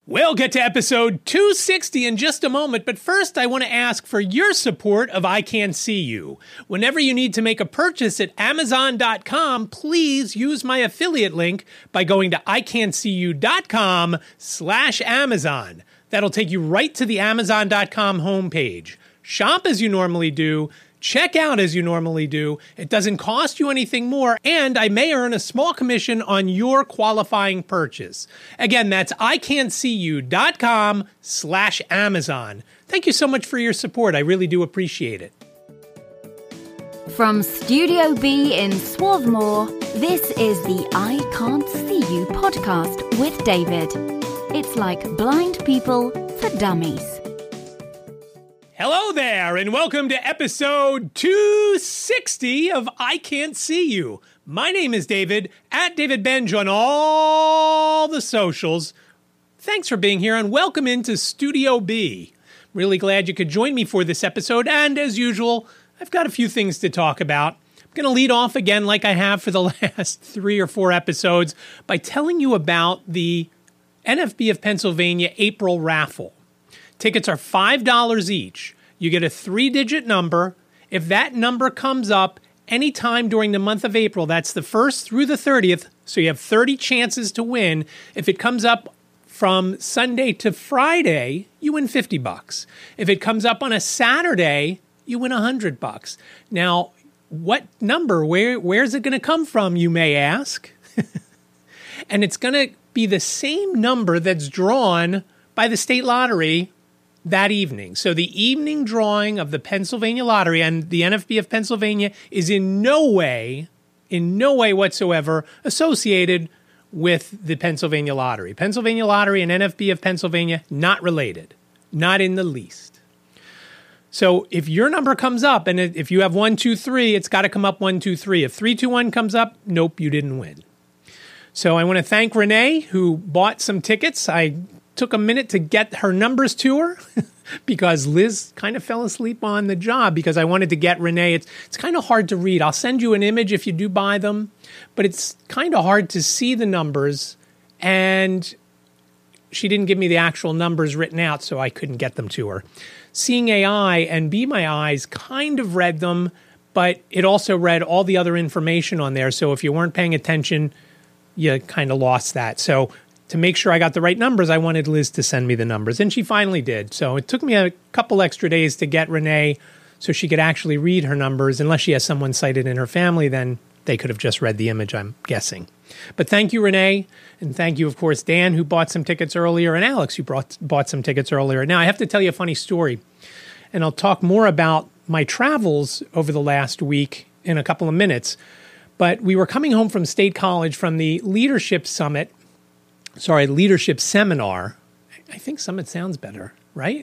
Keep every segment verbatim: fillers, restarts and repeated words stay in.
We'll get to episode two sixty in just a moment, but first I want to ask for your support of I Can't See You. Whenever you need to make a purchase at Amazon dot com, please use my affiliate link by going to ican'tseeyou.com slash Amazon. That'll take you right to the Amazon dot com homepage. Shop as you normally do. Check out as you normally do. It doesn't cost you anything more, and I may earn a small commission on your qualifying purchase. Again, that's ican'tseeyou.com slash Amazon. Thank you so much for your support. I really do appreciate it. From Studio B in Swarthmore, this is the I Can't See You podcast with David. It's like blind people for dummies. Hello there, and welcome to episode two sixty of I Can't See You. My name is David, at David Benj on all the socials. Thanks for being here, and welcome into Studio B. Really glad you could join me for this episode, and as usual, I've got a few things to talk about. I'm going to lead off again, like I have for the last three or four episodes, by telling you about the N F B of Pennsylvania April raffle. Tickets are five dollars each. You get a three-digit number. If that number comes up anytime during the month of April, that's the first through the thirtieth, so you have thirty chances to win. If it comes up from Sunday to Friday, you win fifty bucks. If it comes up on a Saturday, you win one hundred bucks. Now, what number, where where's it going to come from, you may ask? And it's going to be the same number that's drawn by the state lottery that evening. So the evening drawing of the Pennsylvania Lottery, and the N F B of Pennsylvania is in no way, in no way whatsoever associated with the Pennsylvania Lottery. Pennsylvania Lottery and N F B of Pennsylvania, not related, not in the least. So if your number comes up, and if you have one, two, three, it's got to come up one, two, three. If three, two, one comes up, nope, you didn't win. So I want to thank Renee, who bought some tickets. I took a minute to get her numbers to her because Liz kind of fell asleep on the job because I wanted to get Renee. It's it's kind of hard to read. I'll send you an image if you do buy them, but it's kind of hard to see the numbers, and she didn't give me the actual numbers written out, so I couldn't get them to her. Seeing A I and Be My Eyes kind of read them, but it also read all the other information on there, so if you weren't paying attention, you kind of lost that. So to make sure I got the right numbers, I wanted Liz to send me the numbers, and she finally did. So it took me a couple extra days to get Renee so she could actually read her numbers. Unless she has someone sighted in her family, then they could have just read the image, I'm guessing. But thank you, Renee, and thank you, of course, Dan, who bought some tickets earlier, and Alex, who brought, bought some tickets earlier. Now, I have to tell you a funny story, and I'll talk more about my travels over the last week in a couple of minutes. But we were coming home from State College from the Leadership Summit, sorry, Leadership Seminar. I think Summit sounds better, right?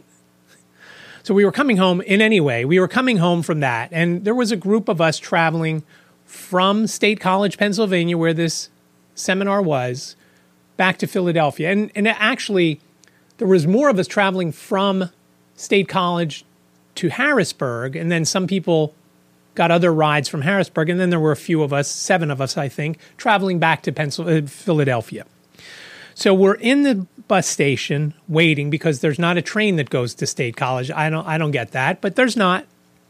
So we were coming home in any way. We were coming home from that, and there was a group of us traveling from State College, Pennsylvania, where this seminar was, back to Philadelphia. And, and actually, there was more of us traveling from State College to Harrisburg, and then some people got other rides from Harrisburg, and then there were a few of us, seven of us, I think, traveling back to Pennsylvania, Philadelphia. So we're in the bus station waiting because there's not a train that goes to State College. I don't I don't get that, but there's not.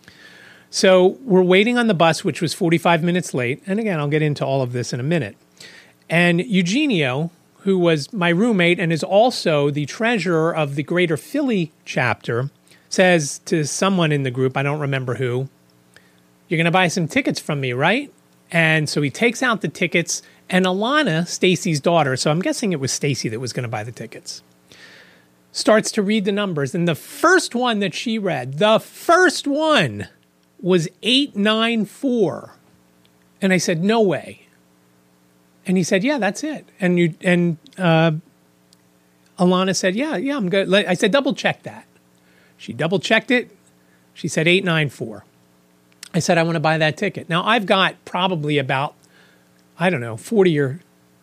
So we're waiting on the bus, which was forty-five minutes late. And again, I'll get into all of this in a minute. And Eugenio, who was my roommate and is also the treasurer of the Greater Philly chapter, says to someone in the group, I don't remember who, "You're going to buy some tickets from me, right?" And so he takes out the tickets, and Alana, Stacy's daughter, so I'm guessing it was Stacy that was going to buy the tickets, starts to read the numbers. And the first one that she read, the first one was eight nine four. And I said, "No way." And he said, "Yeah, that's it." And you and uh, Alana said, "Yeah, yeah, I'm good." I said, "Double check that." She double checked it. She said eight nine four. I said, "I want to buy that ticket." Now, I've got probably about, I don't know, forty or,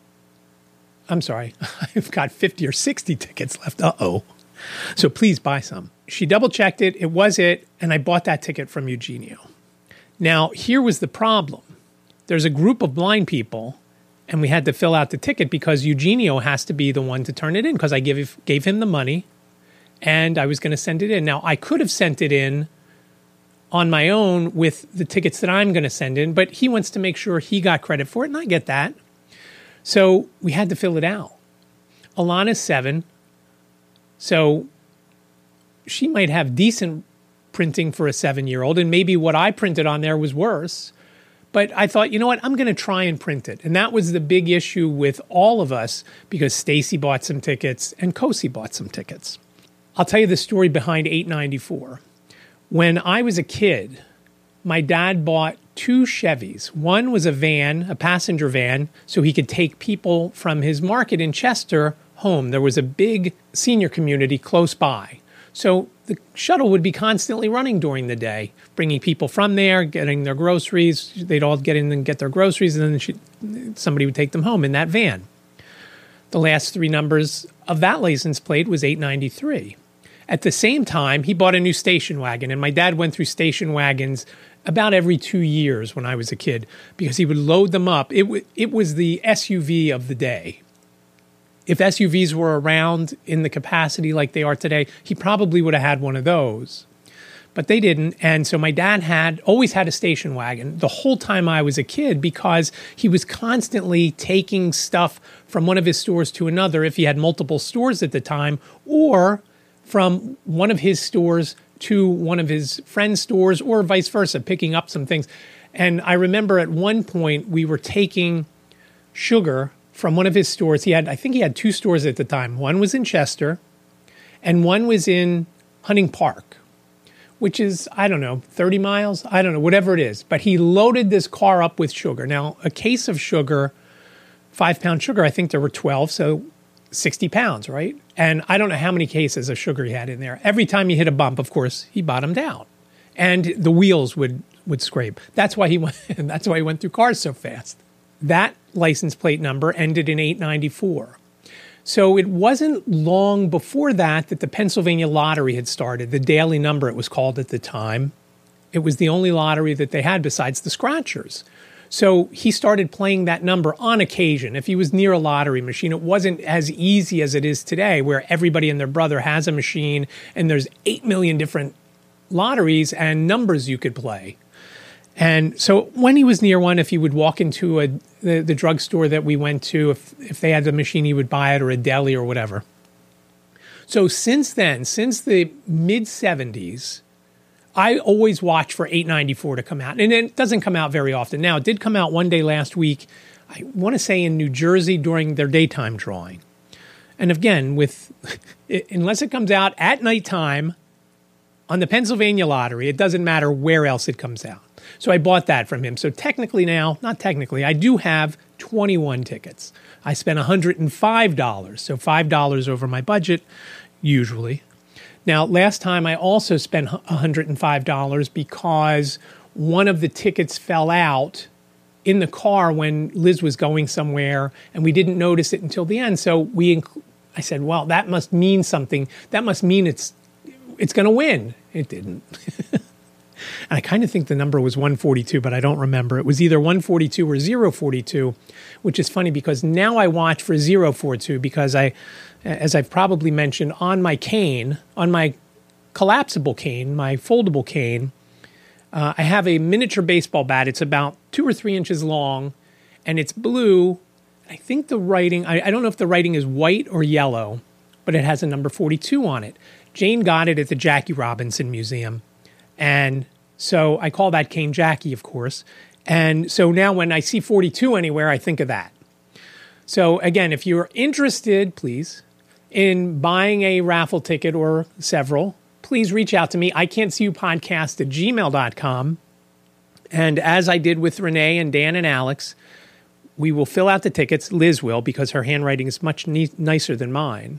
I'm sorry, I've got fifty or sixty tickets left. Uh-oh. So please buy some. She double-checked it. It was it. And I bought that ticket from Eugenio. Now, here was the problem. There's a group of blind people, and we had to fill out the ticket because Eugenio has to be the one to turn it in because I give, gave him the money and I was going to send it in. Now, I could have sent it in on my own with the tickets that I'm going to send in, but he wants to make sure he got credit for it, and I get that. So we had to fill it out. Alana's seven, so she might have decent printing for a seven-year-old, and maybe what I printed on there was worse. But I thought, you know what, I'm going to try and print it. And that was the big issue with all of us because Stacy bought some tickets and Kosi bought some tickets. I'll tell you the story behind eight ninety-four. When I was a kid, my dad bought two Chevys. One was a van, a passenger van, so he could take people from his market in Chester home. There was a big senior community close by. So the shuttle would be constantly running during the day, bringing people from there, getting their groceries. They'd all get in and get their groceries, and then she, somebody would take them home in that van. The last three numbers of that license plate was eight ninety-three. At the same time, he bought a new station wagon, and my dad went through station wagons about every two years when I was a kid because he would load them up. It, w- it was the S U V of the day. If S U Vs were around in the capacity like they are today, he probably would have had one of those. But they didn't, and so my dad had always had a station wagon the whole time I was a kid because he was constantly taking stuff from one of his stores to another if he had multiple stores at the time, or from one of his stores to one of his friend's stores, or vice versa, picking up some things. And I remember at one point we were taking sugar from one of his stores. He had, I think he had two stores at the time. One was in Chester and one was in Hunting Park, which is, I don't know, thirty miles? I don't know, whatever it is. But he loaded this car up with sugar. Now, a case of sugar, five pound sugar, I think there were twelve, so sixty pounds, right? And I don't know how many cases of sugar he had in there. Every time he hit a bump, of course, he bottomed out. And the wheels would, would scrape. That's why he went, that's why he went through cars so fast. That license plate number ended in eight ninety-four. So it wasn't long before that that the Pennsylvania lottery had started, the daily number it was called at the time. It was the only lottery that they had besides the scratchers. So he started playing that number on occasion. If he was near a lottery machine, it wasn't as easy as it is today, where everybody and their brother has a machine and there's eight million different lotteries and numbers you could play. And so when he was near one, if he would walk into a the, the drugstore that we went to, if, if they had the machine, he would buy it, or a deli or whatever. So since then, since the mid-seventies, I always watch for eight ninety-four to come out. And it doesn't come out very often. Now, it did come out one day last week, I want to say in New Jersey during their daytime drawing. And again, with unless it comes out at nighttime on the Pennsylvania lottery, it doesn't matter where else it comes out. So I bought that from him. So technically now, not technically, I do have twenty-one tickets. I spent one hundred five dollars, so five dollars over my budget, usually. Now, last time I also spent one hundred five dollars because one of the tickets fell out in the car when Liz was going somewhere, and we didn't notice it until the end. So we, inc- I said, well, that must mean something. That must mean it's it's going to win. It didn't. And I kind of think the number was one forty-two, but I don't remember. It was either one forty-two or zero forty-two, which is funny because now I watch for zero forty-two because I, as I've probably mentioned, on my cane, on my collapsible cane, my foldable cane, uh, I have a miniature baseball bat. It's about two or three inches long, and it's blue. I think the writing, I, I don't know if the writing is white or yellow, but it has a number forty-two on it. Jane got it at the Jackie Robinson Museum. And so I call that cane Jackie, of course. And so now when I see forty-two anywhere, I think of that. So again, if you're interested, please, in buying a raffle ticket or several, please reach out to me. I can't see you podcast at gmail dot com. And as I did with Renee and Dan and Alex, we will fill out the tickets. Liz will, because her handwriting is much ne- nicer than mine.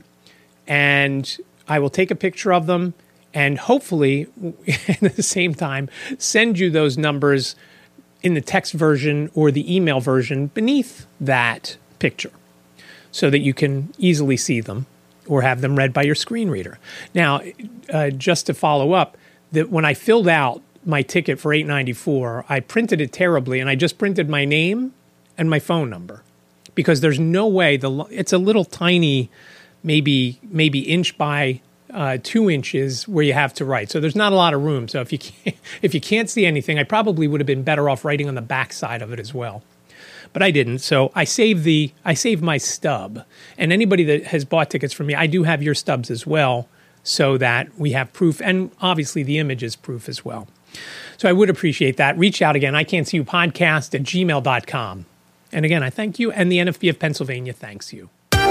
And I will take a picture of them and hopefully, at the same time, send you those numbers in the text version or the email version beneath that picture so that you can easily see them or have them read by your screen reader. Now, uh, just to follow up, that when I filled out my ticket for eight ninety-four, I printed it terribly, and I just printed my name and my phone number. because there's no way the it's a little tiny, maybe maybe inch by uh, two inches where you have to write. So there's not a lot of room. So if you can't, if you can't see anything, I probably would have been better off writing on the back side of it as well. But I didn't. So I saved the I saved my stub. And anybody that has bought tickets from me, I do have your stubs as well, so that we have proof. And obviously the image is proof as well. So I would appreciate that. Reach out again. I can't see you podcast at gmail dot com. And again, I thank you. And the N F B of Pennsylvania thanks you.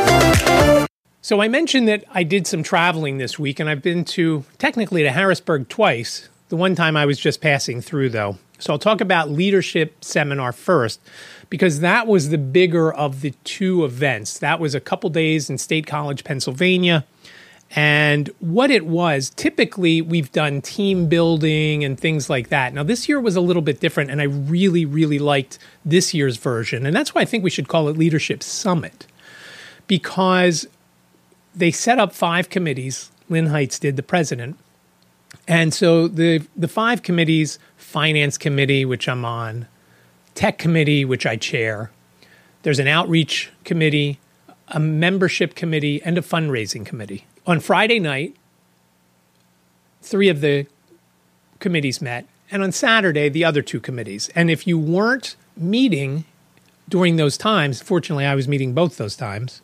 So I mentioned that I did some traveling this week, and I've been to, technically to Harrisburg twice. The one time I was just passing through, though. So I'll talk about leadership seminar first, because that was the bigger of the two events. That was a couple days in State College, Pennsylvania. And what it was, typically we've done team building and things like that. Now this year was a little bit different, and I really, really liked this year's version. And that's why I think we should call it Leadership Summit, because they set up five committees. Lynn Heights did, the president. And so the the five committees, Finance Committee, which I'm on, Tech Committee, which I chair, there's an Outreach Committee, a Membership Committee, and a Fundraising Committee. On Friday night, three of the committees met, and on Saturday, the other two committees. And if you weren't meeting during those times, fortunately, I was meeting both those times,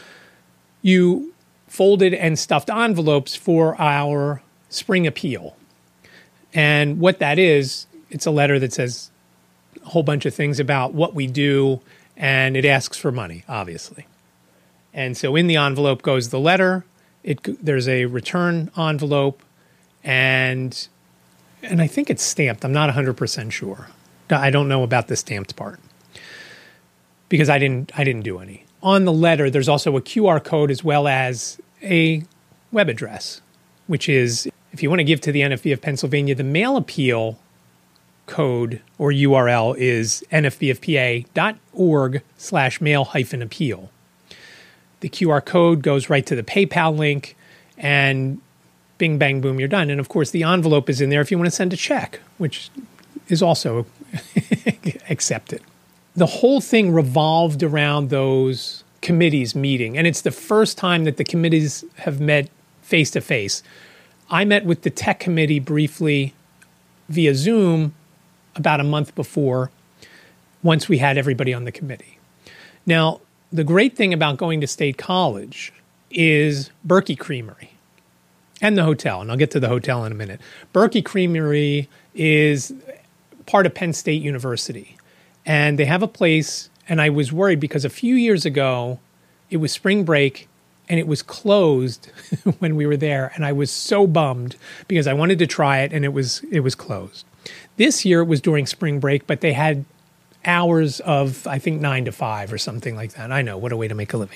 you folded and stuffed envelopes for our spring appeal. And what that is, it's a letter that says a whole bunch of things about what we do, and it asks for money, obviously. And so in the envelope goes the letter. It there's a return envelope, and and I think it's stamped. I'm not one hundred percent sure. I don't know about the stamped part, because I didn't I didn't do any. On the letter, there's also a Q R code as well as a web address, which is, if you want to give to the N F B of Pennsylvania, the mail appeal code or U R L is nfbfpa.org slash mail hyphen appeal. The Q R code goes right to the PayPal link, and bing, bang, boom, you're done. And of course, the envelope is in there if you want to send a check, which is also accepted. The whole thing revolved around those committees meeting, and it's the first time that the committees have met face-to-face. I met with the Tech Committee briefly via Zoom about a month before, once we had everybody on the committee. Now, the great thing about going to State College is Berkey Creamery and the hotel, and I'll get to the hotel in a minute. Berkey Creamery is part of Penn State University, and they have a place, and I was worried because a few years ago, it was spring break, and it was closed when we were there, and I was so bummed because I wanted to try it, and it was it was closed. This year, it was during spring break, but they had hours of, I think, nine to five or something like that. I know, what a way to make a living.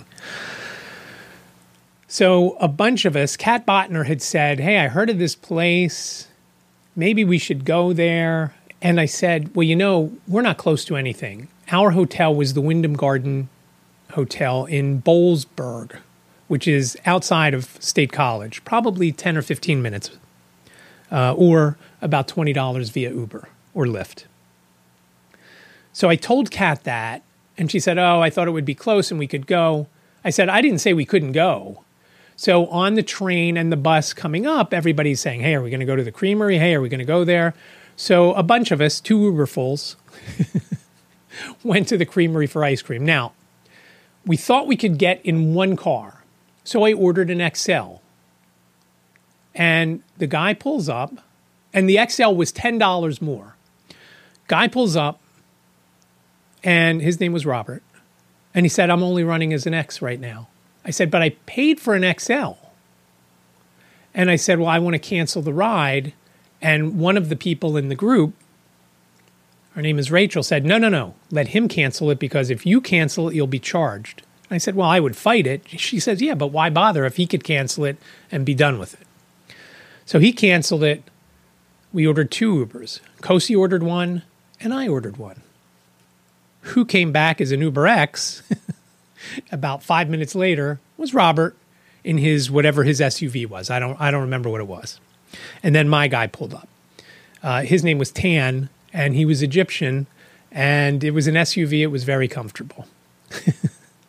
So a bunch of us, Kat Botner had said, hey, I heard of this place. Maybe we should go there. And I said, well, you know, we're not close to anything. Our hotel was the Wyndham Garden Hotel in Boalsburg, which is outside of State College, probably ten or fifteen minutes, uh, or about twenty dollars via Uber or Lyft. So I told Kat that, and she said, oh, I thought it would be close and we could go. I said, I didn't say we couldn't go. So on the train and the bus coming up, everybody's saying, hey, are we going to go to the Creamery? Hey, are we going to go there? So a bunch of us, two Uberfuls, went to the Creamery for ice cream. Now, we thought we could get in one car. So I ordered an X L. And the guy pulls up, and the X L was ten dollars more. Guy pulls up, and his name was Robert. And he said, I'm only running as an X right now. I said, but I paid for an X L. And I said, well, I want to cancel the ride. And one of the people in the group, her name is Rachel, said, no, no, no, let him cancel it, because if you cancel it, you'll be charged. And I said, well, I would fight it. She says, yeah, but why bother if he could cancel it and be done with it? So he canceled it. We ordered two Ubers. Kosi ordered one, and I ordered one. Who came back as an Uber X about five minutes later was Robert in his whatever his S U V was. I don't I don't remember what it was. And then my guy pulled up. Uh, his name was Tan, and he was Egyptian, and it was an S U V. It was very comfortable.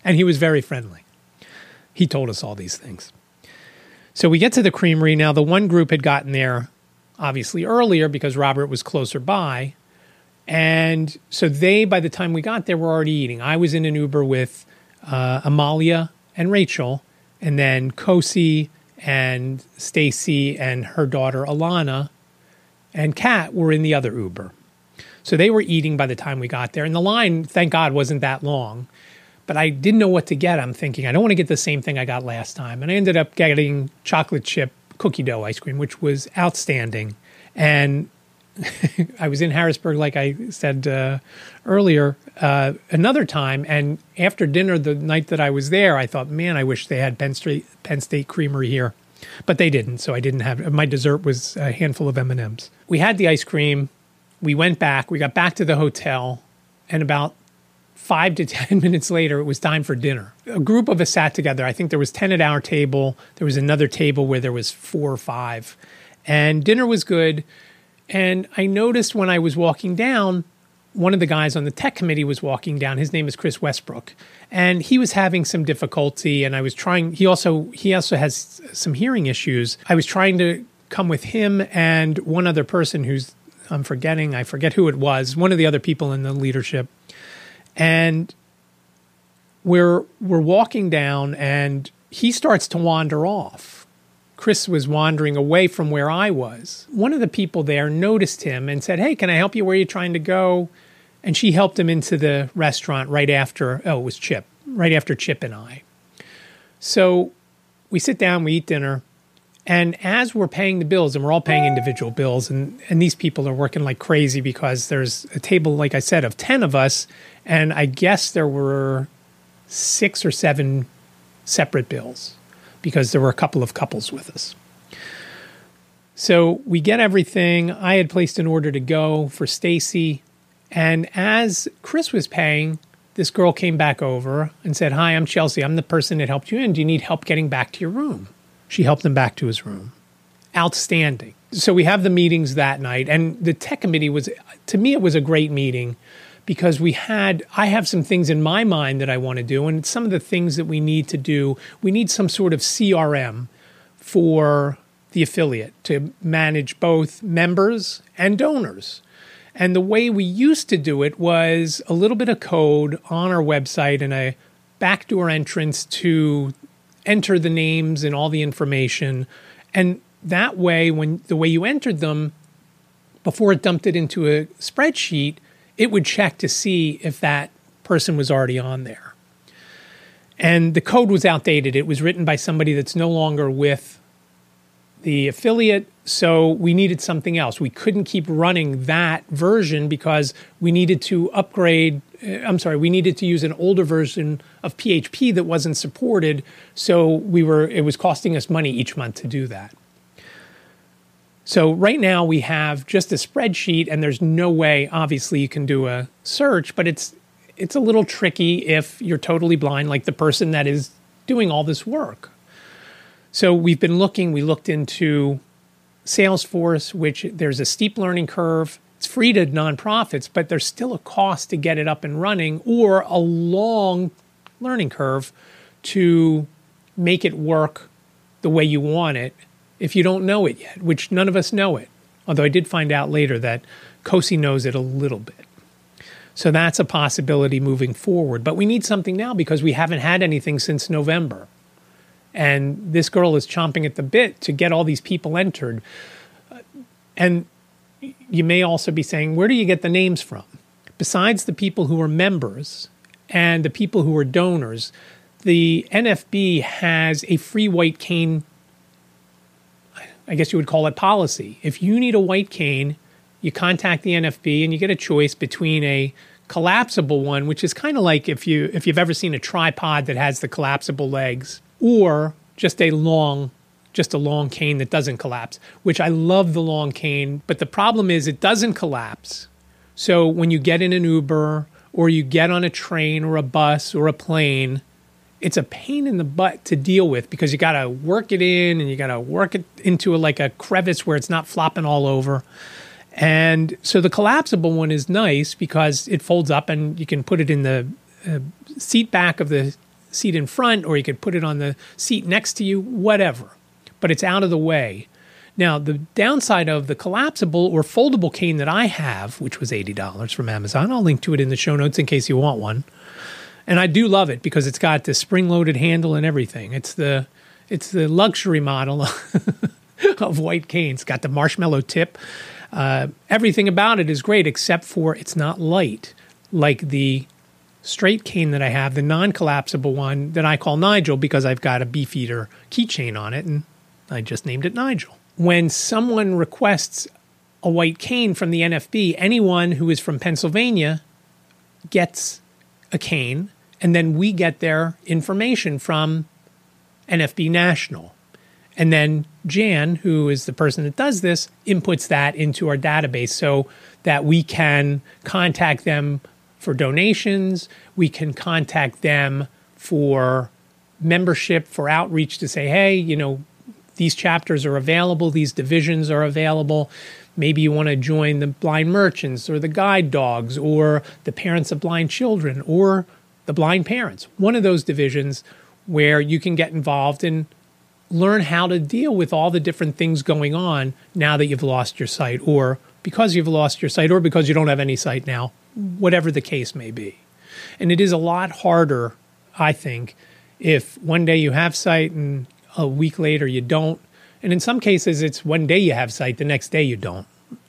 And he was very friendly. He told us all these things. So we get to the creamery. Now, the one group had gotten there obviously earlier because Robert was closer by. And so they, by the time we got there, were already eating. I was in an Uber with uh, Amalia and Rachel, and then Kosi and Stacy and her daughter Alana and Kat were in the other Uber. So they were eating by the time we got there. And the line, thank God, wasn't that long. But I didn't know what to get. I'm thinking, I don't want to get the same thing I got last time. And I ended up getting chocolate chip cookie dough ice cream, which was outstanding. And I was in Harrisburg, like I said uh, earlier, uh, another time. And after dinner, the night that I was there, I thought, man, I wish they had Penn State, Penn State Creamery here. But they didn't, so I didn't have, my dessert was a handful of M and M's. We had the ice cream. We went back. We got back to the hotel. And about five to ten minutes later, it was time for dinner. A group of us sat together. I think there was ten at our table. There was another table where there was four or five. And dinner was good. And I noticed when I was walking down, one of the guys on the tech committee was walking down. His name is Chris Westbrook. And he was having some difficulty. And I was trying, he also, he also has some hearing issues. I was trying to come with him and one other person who's, I'm forgetting, I forget who it was, one of the other people in the leadership. And we're we're walking down, and he starts to wander off. Chris was wandering away from where I was. One of the people there noticed him and said, hey, can I help you? Where are you trying to go? And she helped him into the restaurant right after, oh, it was Chip, right after Chip and I. So we sit down, we eat dinner. And as we're paying the bills, and we're all paying individual bills, and, and these people are working like crazy because there's a table, like I said, of ten of us, and I guess there were six or seven separate bills because there were a couple of couples with us. So we get everything. I had placed an order to go for Stacy, and as Chris was paying, this girl came back over and said, hi, I'm Chelsea. I'm the person that helped you in. Do you need help getting back to your room? She helped him back to his room. Outstanding. So we have the meetings that night. And the tech committee was, to me, it was a great meeting because we had, I have some things in my mind that I want to do. And some of the things that we need to do, we need some sort of C R M for the affiliate to manage both members and donors. And the way we used to do it was a little bit of code on our website and a backdoor entrance to enter the names and all the information. And that way, when the way you entered them, before it dumped it into a spreadsheet, it would check to see if that person was already on there. And the code was outdated. It was written by somebody that's no longer with the affiliate, so we needed something else. We couldn't keep running that version because we needed to upgrade I'm sorry, we needed to use an older version of P H P that wasn't supported, so we were it was costing us money each month to do that. So right now we have just a spreadsheet, and there's no way, obviously, you can do a search, but it's it's a little tricky if you're totally blind, like the person that is doing all this work. So we've been looking, we looked into Salesforce, which there's a steep learning curve. It's free to nonprofits, but there's still a cost to get it up and running, or a long learning curve to make it work the way you want it if you don't know it yet, which none of us know it. Although I did find out later that Kosi knows it a little bit. So that's a possibility moving forward. But we need something now because we haven't had anything since November. And this girl is chomping at the bit to get all these people entered. And you may also be saying, where do you get the names from? Besides the people who are members and the people who are donors, the N F B has a free white cane, I guess you would call it policy. If you need a white cane, you contact the N F B and you get a choice between a collapsible one, which is kind of like if, you, if you've ever seen a tripod that has the collapsible legs, or just a long just a long cane that doesn't collapse, which I love the long cane. But the problem is it doesn't collapse. So when you get in an Uber or you get on a train or a bus or a plane, it's a pain in the butt to deal with because you got to work it in and you got to work it into a, like a crevice where it's not flopping all over. And so the collapsible one is nice because it folds up and you can put it in the uh, seat back of the seat in front, or you could put it on the seat next to you, whatever. But it's out of the way. Now, the downside of the collapsible or foldable cane that I have, which was eighty dollars from Amazon, I'll link to it in the show notes in case you want one. And I do love it because it's got the spring-loaded handle and everything. It's the it's the luxury model of white canes. It's got the marshmallow tip. Uh, everything about it is great except for it's not light like the straight cane that I have, the non-collapsible one that I call Nigel because I've got a Beefeater keychain on it, and I just named it Nigel. When someone requests a white cane from the N F B, anyone who is from Pennsylvania gets a cane, and then we get their information from N F B National. And then Jan, who is the person that does this, inputs that into our database so that we can contact them for donations, we can contact them for membership, for outreach to say, hey, you know, these chapters are available, these divisions are available. Maybe you want to join the blind merchants or the guide dogs or the parents of blind children or the blind parents. One of those divisions where you can get involved and learn how to deal with all the different things going on now that you've lost your sight, or because you've lost your sight, or because you don't have any sight now, whatever the case may be. And it is a lot harder, I think, if one day you have sight and a week later you don't. And in some cases, it's one day you have sight, the next day you don't.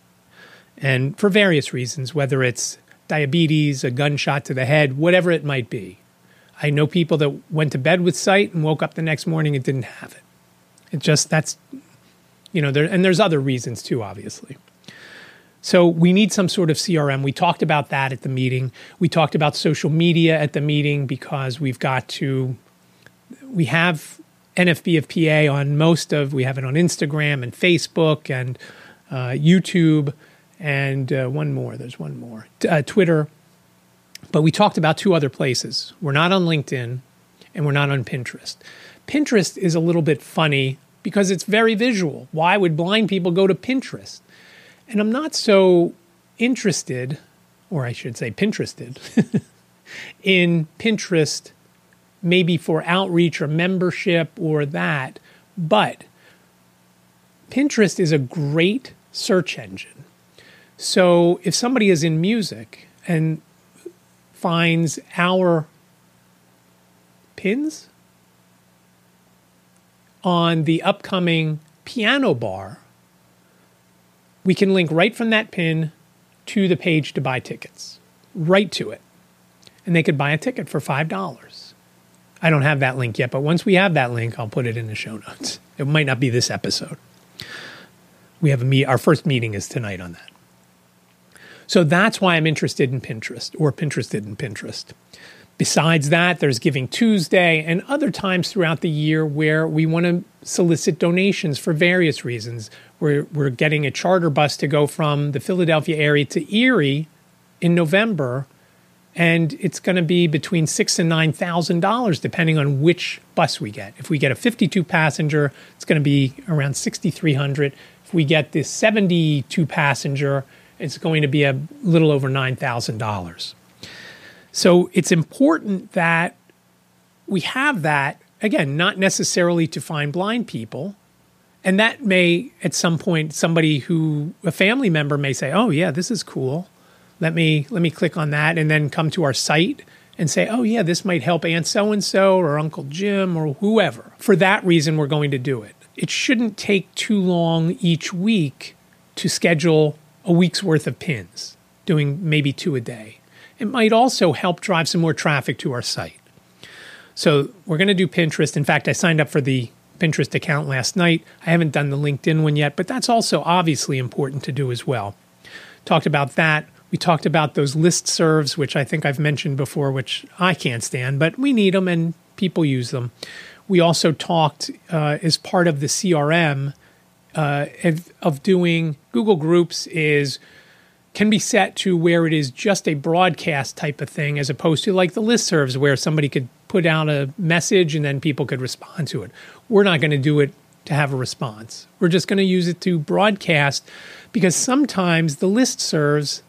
And for various reasons, whether it's diabetes, a gunshot to the head, whatever it might be. I know people that went to bed with sight and woke up the next morning and didn't have it. It just, that's, you know, there, and there's other reasons too, obviously. So we need some sort of C R M. We talked about that at the meeting. We talked about social media at the meeting because we've got to, we have N F B of P A on most of, we have it on Instagram and Facebook and uh, YouTube and uh, one more, there's one more, uh, Twitter. But we talked about two other places. We're not on LinkedIn and we're not on Pinterest. Pinterest is a little bit funny because it's very visual. Why would blind people go to Pinterest? And I'm not so interested, or I should say Pinterested, in Pinterest maybe for outreach or membership or that. But Pinterest is a great search engine. So if somebody is in music and finds our pins on the upcoming piano bar, we can link right from that pin to the page to buy tickets, right to it. And they could buy a ticket for five dollars. I don't have that link yet, but once we have that link, I'll put it in the show notes. It might not be this episode. We have a meet. Our first meeting is tonight on that. So that's why I'm interested in Pinterest, or Pinterested in Pinterest. Besides that, there's Giving Tuesday and other times throughout the year where we want to solicit donations for various reasons. We're, we're getting a charter bus to go from the Philadelphia area to Erie in November, and it's going to be between six and nine thousand dollars depending on which bus we get. If we get a fifty-two passenger, it's going to be around sixty-three hundred dollars. If we get the seventy-two passenger, it's going to be a little over nine thousand dollars. So it's important that we have that, again, not necessarily to find blind people. And that may, at some point, somebody who, a family member may say, oh, yeah, this is cool. Let me let me click on that and then come to our site and say, oh, yeah, this might help Aunt so-and-so or Uncle Jim or whoever. For that reason, we're going to do it. It shouldn't take too long each week to schedule a week's worth of pins, doing maybe two a day. It might also help drive some more traffic to our site. So we're going to do Pinterest. In fact, I signed up for the Pinterest account last night. I haven't done the LinkedIn one yet, but that's also obviously important to do as well. Talked about that. We talked about those listservs, which I think I've mentioned before, which I can't stand, but we need them and people use them. We also talked uh, as part of the C R M uh, of, of doing Google Groups is can be set to where it is just a broadcast type of thing as opposed to like the listservs where somebody could put out a message and then people could respond to it. We're not going to do it to have a response. We're just going to use it to broadcast because sometimes the listservs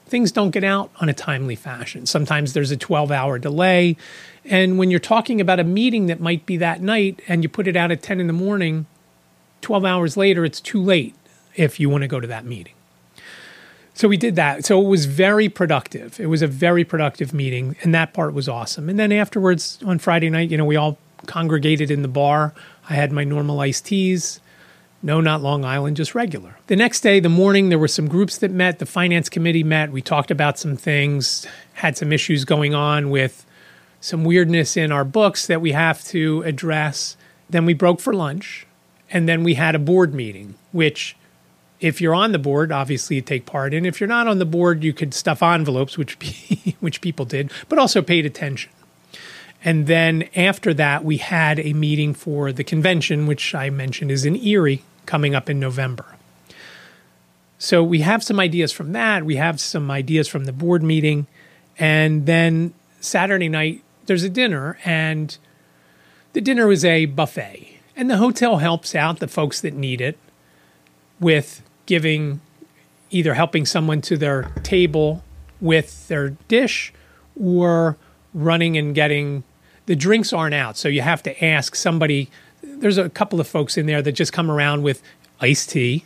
things don't get out on a timely fashion. Sometimes there's a twelve-hour delay. And when you're talking about a meeting that might be that night and you put it out at ten in the morning, twelve hours later, it's too late if you want to go to that meeting. So we did that. So it was very productive. It was a very productive meeting, and that part was awesome. And then afterwards, on Friday night, you know, we all congregated in the bar. I had my normal iced teas. No, not Long Island, just regular. The next day, the morning, there were some groups that met. The finance committee met. We talked about some things, had some issues going on with some weirdness in our books that we have to address. Then we broke for lunch, and then we had a board meeting, which if you're on the board, obviously you take part in. If you're not on the board, you could stuff envelopes, which which people did, but also paid attention. And then after that, we had a meeting for the convention, which I mentioned is in Erie, coming up in November. So we have some ideas from that. We have some ideas from the board meeting. And then Saturday night, there's a dinner, and the dinner was a buffet. And the hotel helps out the folks that need it with giving, either helping someone to their table with their dish or running and getting, the drinks aren't out. So you have to ask somebody. There's a couple of folks in there that just come around with iced tea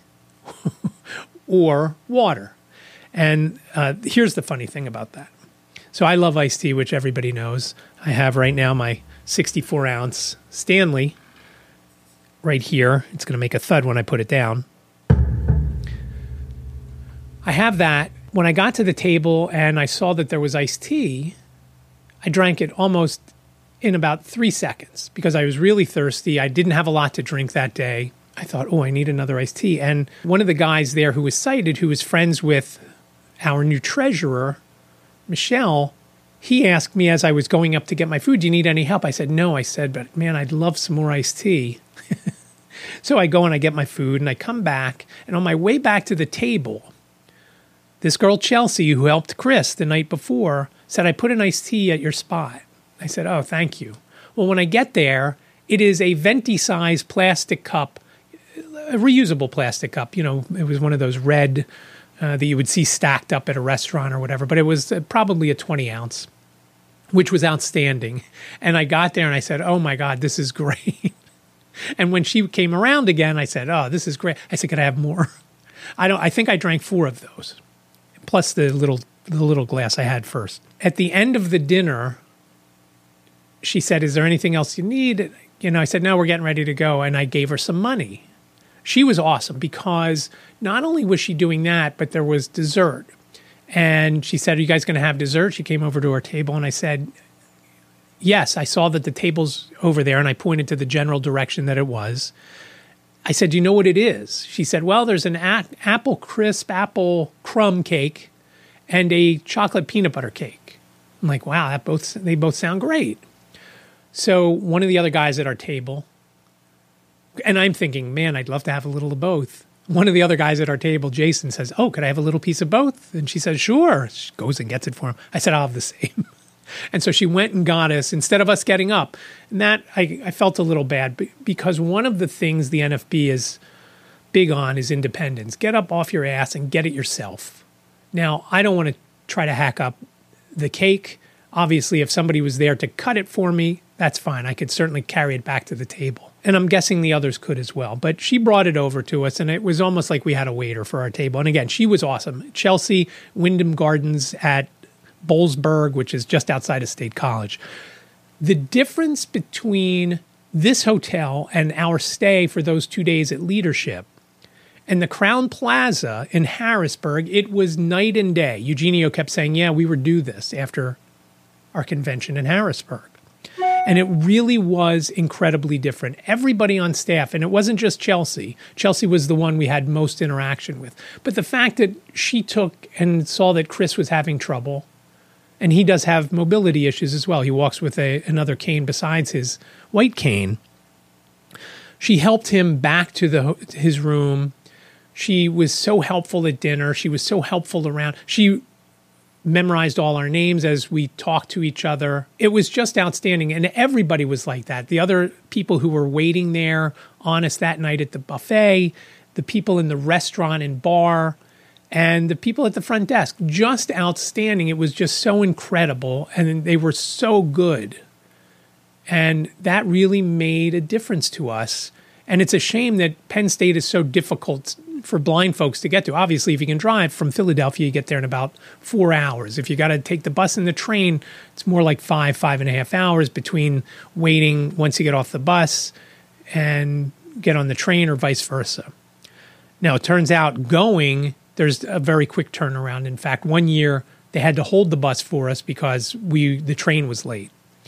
or water. And uh, here's the funny thing about that. So I love iced tea, which everybody knows. I have right now my sixty-four ounce Stanley right here. It's going to make a thud when I put it down. I have that. When I got to the table and I saw that there was iced tea, I drank it almost in about three seconds because I was really thirsty. I didn't have a lot to drink that day. I thought, oh, I need another iced tea. And one of the guys there who was cited, who was friends with our new treasurer, Michelle, he asked me as I was going up to get my food, do you need any help? I said, no. I said, but man, I'd love some more iced tea. So I go and I get my food and I come back. And on my way back to the table, this girl, Chelsea, who helped Chris the night before, said, I put an iced tea at your spot. I said, oh, thank you. Well, when I get there, it is a venti-sized plastic cup, a reusable plastic cup. You know, it was one of those red uh, that you would see stacked up at a restaurant or whatever, but it was uh, probably a twenty ounce, which was outstanding. And I got there and I said, oh my God, this is great. And when she came around again, I said, oh, this is great. I said, could I have more? I don't. I think I drank four of those, plus the little the little glass I had first. At the end of the dinner, she said, is there anything else you need? You know, I said, no, we're getting ready to go. And I gave her some money. She was awesome because not only was she doing that, but there was dessert. And she said, are you guys going to have dessert? She came over to our table and I said, yes. I saw that the table's over there and I pointed to the general direction that it was. I said, do you know what it is? She said, well, there's an a- apple crisp, apple crumb cake and a chocolate peanut butter cake. I'm like, wow, that both they both sound great. So one of the other guys at our table, and I'm thinking, man, I'd love to have a little of both. One of the other guys at our table, Jason, says, oh, could I have a little piece of both? And she says, sure. She goes and gets it for him. I said, I'll have the same. And so she went and got us instead of us getting up. And that, I, I felt a little bad because one of the things the N F B is big on is independence. Get up off your ass and get it yourself. Now, I don't want to try to hack up the cake. Obviously, if somebody was there to cut it for me, that's fine. I could certainly carry it back to the table. And I'm guessing the others could as well. But she brought it over to us, and it was almost like we had a waiter for our table. And again, she was awesome. Chelsea, Wyndham Gardens at Boalsburg, which is just outside of State College. The difference between this hotel and our stay for those two days at Leadership and the Crown Plaza in Harrisburg, it was night and day. Eugenio kept saying, yeah, we were due this after our convention in Harrisburg. And it really was incredibly different. Everybody on staff, and it wasn't just Chelsea. Chelsea was the one we had most interaction with. But the fact that she took and saw that Chris was having trouble, and he does have mobility issues as well. He walks with a, another cane besides his white cane. She helped him back to the his room. She was so helpful at dinner. She was so helpful around. She memorized all our names as we talked to each other. It was just outstanding. And everybody was like that. The other people who were waiting there on us that night at the buffet, the people in the restaurant and bar, And the people at the front desk, just outstanding. It was just so incredible. And they were so good. And that really made a difference to us. And it's a shame that Penn State is so difficult for blind folks to get to. Obviously, if you can drive from Philadelphia, you get there in about four hours. If you got to take the bus and the train, it's more like five, five and a half hours between waiting once you get off the bus and get on the train or vice versa. Now, it turns out going, there's a very quick turnaround. In fact, one year they had to hold the bus for us because we the train was late.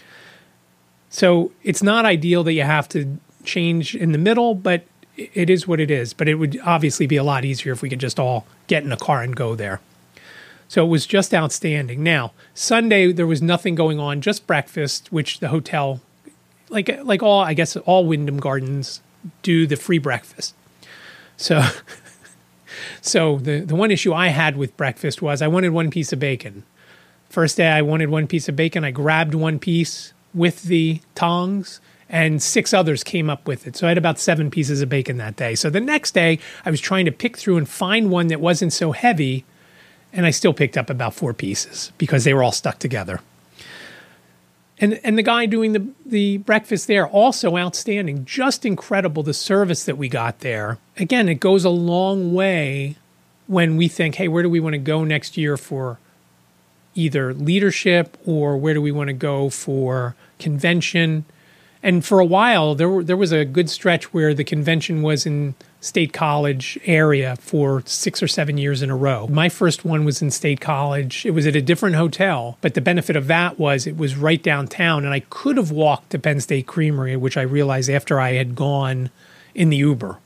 So it's not ideal that you have to change in the middle, but it is what it is. But it would obviously be a lot easier if we could just all get in a car and go there. So it was just outstanding. Now, Sunday, there was nothing going on, just breakfast, which the hotel, like like all, I guess, all Wyndham Gardens do the free breakfast. So so the, the one issue I had with breakfast was I wanted one piece of bacon. First day I wanted one piece of bacon. I grabbed one piece with the tongs, and six others came up with it. So I had about seven pieces of bacon that day. So the next day, I was trying to pick through and find one that wasn't so heavy, and I still picked up about four pieces because they were all stuck together. And and the guy doing the, the breakfast there, also outstanding, just incredible, the service that we got there. Again, it goes a long way when we think, hey, where do we want to go next year for either leadership or where do we want to go for convention? And for a while, there were, there was a good stretch where the convention was in State College area for six or seven years in a row. My first one was in State College. It was at a different hotel, but the benefit of that was it was right downtown, and I could have walked to Penn State Creamery, which I realized after I had gone in the Uber.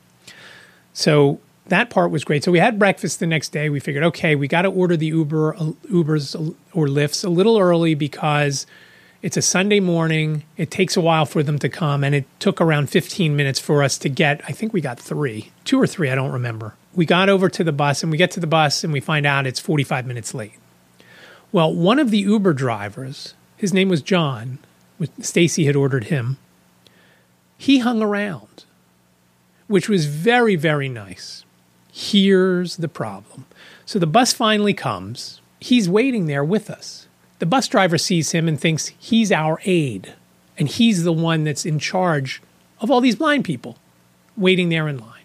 So that part was great. So we had breakfast the next day. We figured, okay, we got to order the Uber, Ubers or Lyfts a little early because it's a Sunday morning. It takes a while for them to come, and it took around fifteen minutes for us to get, I think we got three, two or three, I don't remember. We got over to the bus, and we get to the bus, and we find out it's forty-five minutes late. Well, one of the Uber drivers, his name was John, Stacy had ordered him, he hung around, which was very, very nice. Here's the problem. So the bus finally comes. He's waiting there with us. The bus driver sees him and thinks he's our aide, and he's the one that's in charge of all these blind people waiting there in line.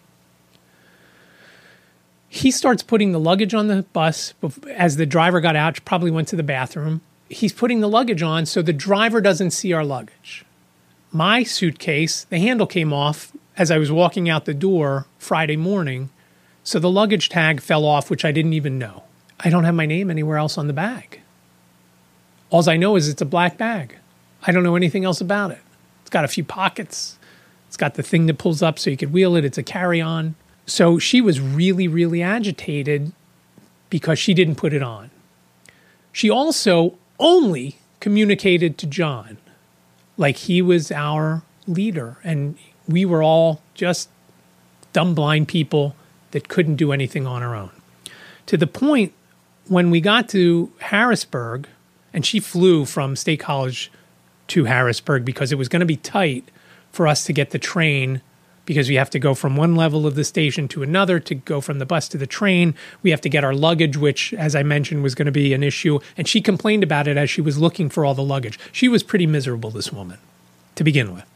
He starts putting the luggage on the bus as the driver got out, probably went to the bathroom. He's putting the luggage on so the driver doesn't see our luggage. My suitcase, the handle came off as I was walking out the door Friday morning, so the luggage tag fell off, which I didn't even know. I don't have my name anywhere else on the bag. All I know is it's a black bag. I don't know anything else about it. It's got a few pockets. It's got the thing that pulls up so you could wheel it. It's a carry-on. So she was really, really agitated because she didn't put it on. She also only communicated to John like he was our leader, and we were all just dumb blind people that couldn't do anything on our own. To the point when we got to Harrisburg, and she flew from State College to Harrisburg because it was going to be tight for us to get the train, because we have to go from one level of the station to another to go from the bus to the train. We have to get our luggage, which, as I mentioned, was going to be an issue. And she complained about it as she was looking for all the luggage. She was pretty miserable, this woman, to begin with.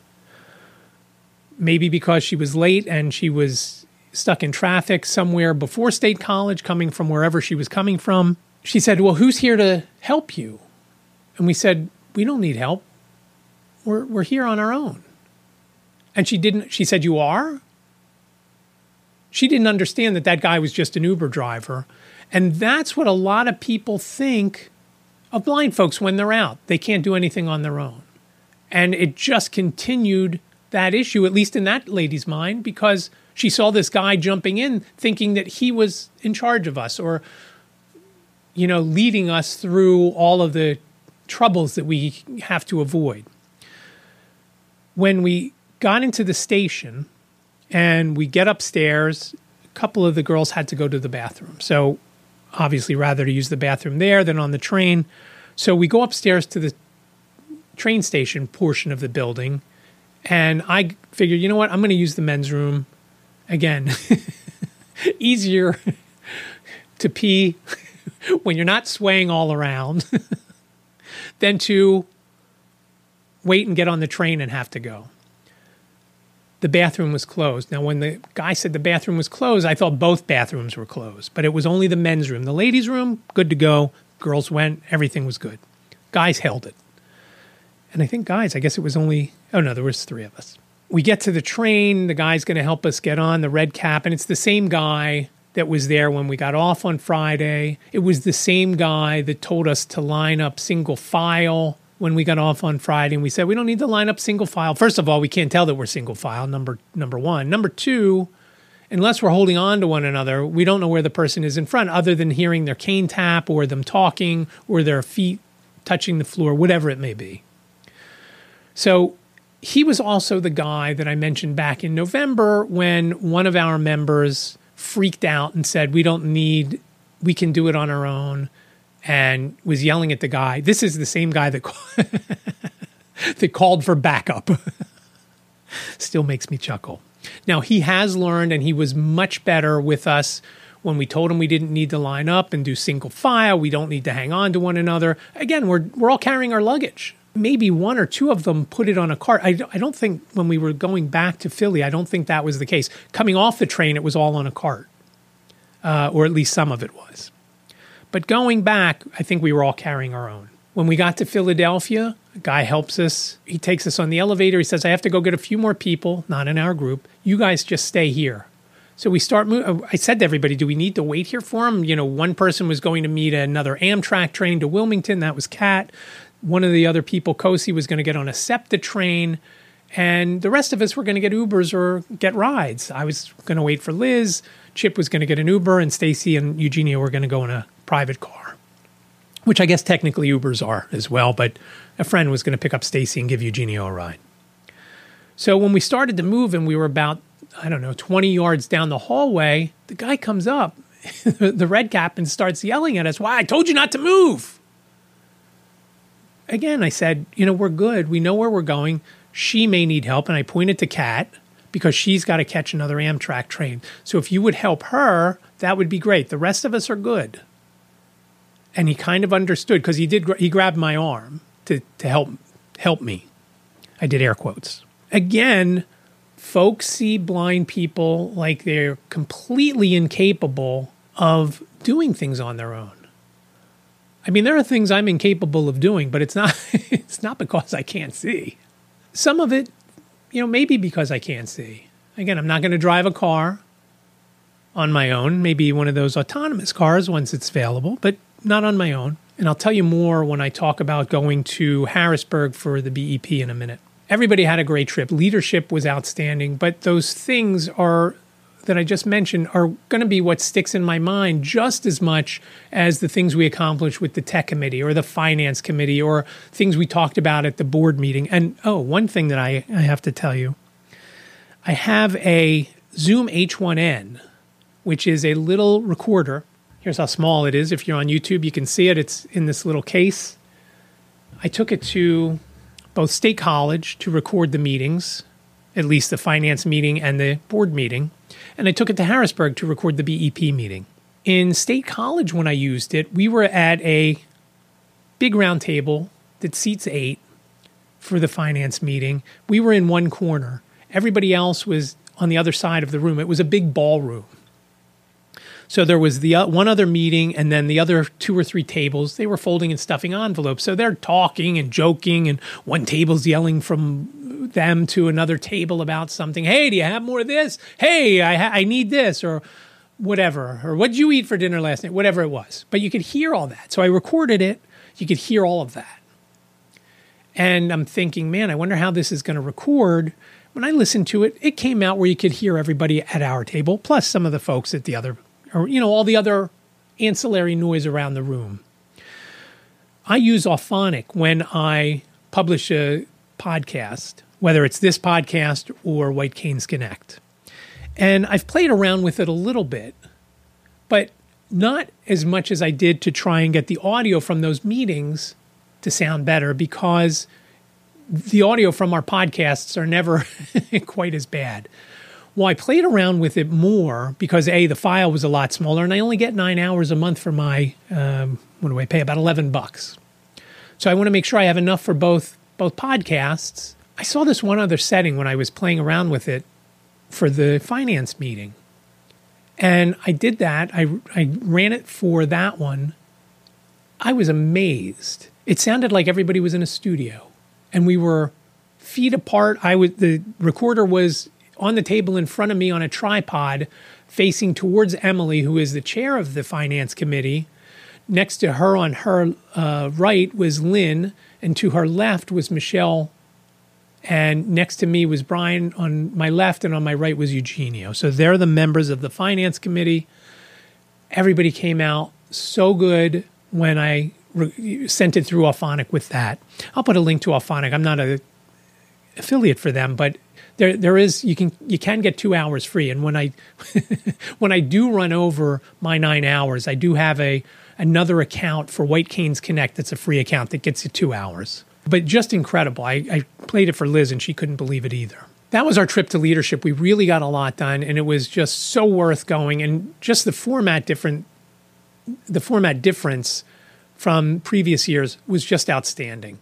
Maybe because she was late and she was stuck in traffic somewhere before State College, coming from wherever she was coming from. She said, well, who's here to help you? And we said, we don't need help. We're we're here on our own. And she didn't, she said, you are? She didn't understand that that guy was just an Uber driver. And that's what a lot of people think of blind folks when they're out. They can't do anything on their own. And it just continued that issue, at least in that lady's mind, because she saw this guy jumping in thinking that he was in charge of us, or, you know, leading us through all of the troubles that we have to avoid. When we got into the station and we get upstairs, a couple of the girls had to go to the bathroom. So obviously rather to use the bathroom there than on the train. So we go upstairs to the train station portion of the building, and I figured, you know what, I'm going to use the men's room. Again, easier to pee when you're not swaying all around than to wait and get on the train and have to go. The bathroom was closed. Now, when the guy said the bathroom was closed, I thought both bathrooms were closed, but it was only the men's room. The ladies' room, good to go. Girls went, everything was good. Guys held it. And I think guys, I guess it was only, oh no, there was three of us. We get to the train, the guy's going to help us get on, the red cap, and it's the same guy that was there when we got off on Friday. It was the same guy that told us to line up single file when we got off on Friday, and we said, we don't need to line up single file. First of all, we can't tell that we're single file, number number one. Number two, unless we're holding on to one another, we don't know where the person is in front other than hearing their cane tap or them talking or their feet touching the floor, whatever it may be. So he was also the guy that I mentioned back in November when one of our members freaked out and said, we don't need, we can do it on our own, and was yelling at the guy. This is the same guy that, that called for backup. Still makes me chuckle. Now, he has learned, and he was much better with us when we told him we didn't need to line up and do single file. We don't need to hang on to one another. Again, we're we're all carrying our luggage. Maybe one or two of them put it on a cart. I, I don't think when we were going back to Philly, I don't think that was the case. Coming off the train, it was all on a cart, uh, or at least some of it was. But going back, I think we were all carrying our own. When we got to Philadelphia, a guy helps us. He takes us on the elevator. He says, I have to go get a few more people, not in our group. You guys just stay here. So we start moving. I said to everybody, do we need to wait here for him? You know, one person was going to meet another Amtrak train to Wilmington. That was Kat. One of the other people, Kosi, was going to get on a SEPTA train. And the rest of us were going to get Ubers or get rides. I was going to wait for Liz. Chip was going to get an Uber. And Stacy and Eugenia were going to go in a private car, which I guess technically Ubers are as well. But a friend was going to pick up Stacy and give Eugenia a ride. So when we started to move and we were about, I don't know, twenty yards down the hallway, the guy comes up, the red cap, and starts yelling at us, why, I told you not to move. Again, I said, you know, we're good. We know where we're going. She may need help. And I pointed to Kat because she's got to catch another Amtrak train. So if you would help her, that would be great. The rest of us are good. And he kind of understood because he did. He grabbed my arm to, to help help me. I did air quotes. Again, folks see blind people like they're completely incapable of doing things on their own. I mean, there are things I'm incapable of doing, but it's not it's not because I can't see. Some of it, you know, maybe because I can't see. Again, I'm not going to drive a car on my own, maybe one of those autonomous cars once it's available, but not on my own. And I'll tell you more when I talk about going to Harrisburg for the B E P in a minute. Everybody had a great trip. Leadership was outstanding, but those things are that I just mentioned are going to be what sticks in my mind just as much as the things we accomplished with the tech committee or the finance committee or things we talked about at the board meeting. And, oh, one thing that I, I have to tell you, I have a Zoom H one N, which is a little recorder. Here's how small it is. If you're on YouTube, you can see it. It's in this little case. I took it to both State College to record the meetings, at least the finance meeting and the board meeting. And I took it to Harrisburg to record the B E P meeting. In State College, when I used it, we were at a big round table that seats eight for the finance meeting. We were in one corner. Everybody else was on the other side of the room. It was a big ballroom. So there was the uh, one other meeting and then the other two or three tables. They were folding and stuffing envelopes. So they're talking and joking, and one table's yelling from them to another table about something. Hey, do you have more of this? Hey, I, ha- I need this, or whatever. Or what did you eat for dinner last night? Whatever it was. But you could hear all that. So I recorded it. You could hear all of that. And I'm thinking, man, I wonder how this is going to record. When I listened to it, it came out where you could hear everybody at our table, plus some of the folks at the other, or, you know, all the other ancillary noise around the room. I use Auphonic when I publish a podcast, whether it's this podcast or White Canes Connect. And I've played around with it a little bit, but not as much as I did to try and get the audio from those meetings to sound better, because the audio from our podcasts are never quite as bad. Well, I played around with it more because A, the file was a lot smaller, and I only get nine hours a month for my, um, what do I pay? About eleven bucks. So I want to make sure I have enough for both both podcasts. I saw this one other setting when I was playing around with it for the finance meeting. And I did that. I, I ran it for that one. I was amazed. It sounded like everybody was in a studio and we were feet apart. I was, the recorder was on the table in front of me on a tripod facing towards Emily, who is the chair of the finance committee. Next to her on her uh, right was Lynn, and to her left was Michelle, and next to me was Brian on my left, and on my right was Eugenio. So they're the members of the finance committee. Everybody came out so good when I re- sent it through Auphonic with that. I'll put a link to Auphonic. I'm not an affiliate for them, but there there is you can you can get two hours free. And when I when I do run over my nine hours, I do have a another account for White Canes Connect that's a free account that gets you two hours. But just incredible. I, I played it for Liz, and she couldn't believe it either. That was our trip to leadership. We really got a lot done, and it was just so worth going. And just the format different, the format difference from previous years was just outstanding.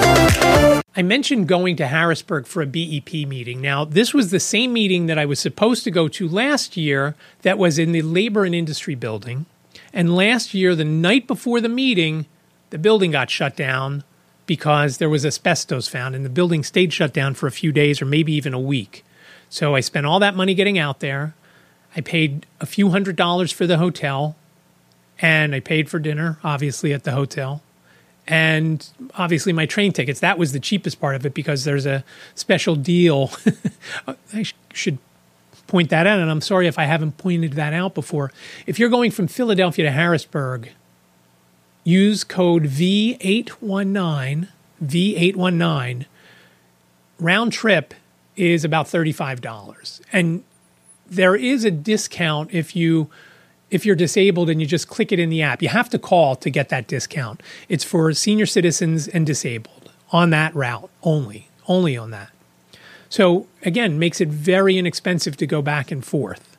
I mentioned going to Harrisburg for a B E P meeting. Now, this was the same meeting that I was supposed to go to last year that was in the Labor and Industry building. And last year, the night before the meeting, the building got shut down because there was asbestos found, and the building stayed shut down for a few days or maybe even a week. So I spent all that money getting out there. I paid a few hundred dollars for the hotel, and I paid for dinner, obviously, at the hotel. And obviously my train tickets, that was the cheapest part of it because there's a special deal. I sh- should point that out, and I'm sorry if I haven't pointed that out before. If you're going from Philadelphia to Harrisburg, use code V eight one nine, V eight one nine. Round trip is about thirty-five dollars. And there is a discount if you if you're disabled and you just click it in the app. You have to call to get that discount. It's for senior citizens and disabled on that route only, only on that. So again, makes it very inexpensive to go back and forth.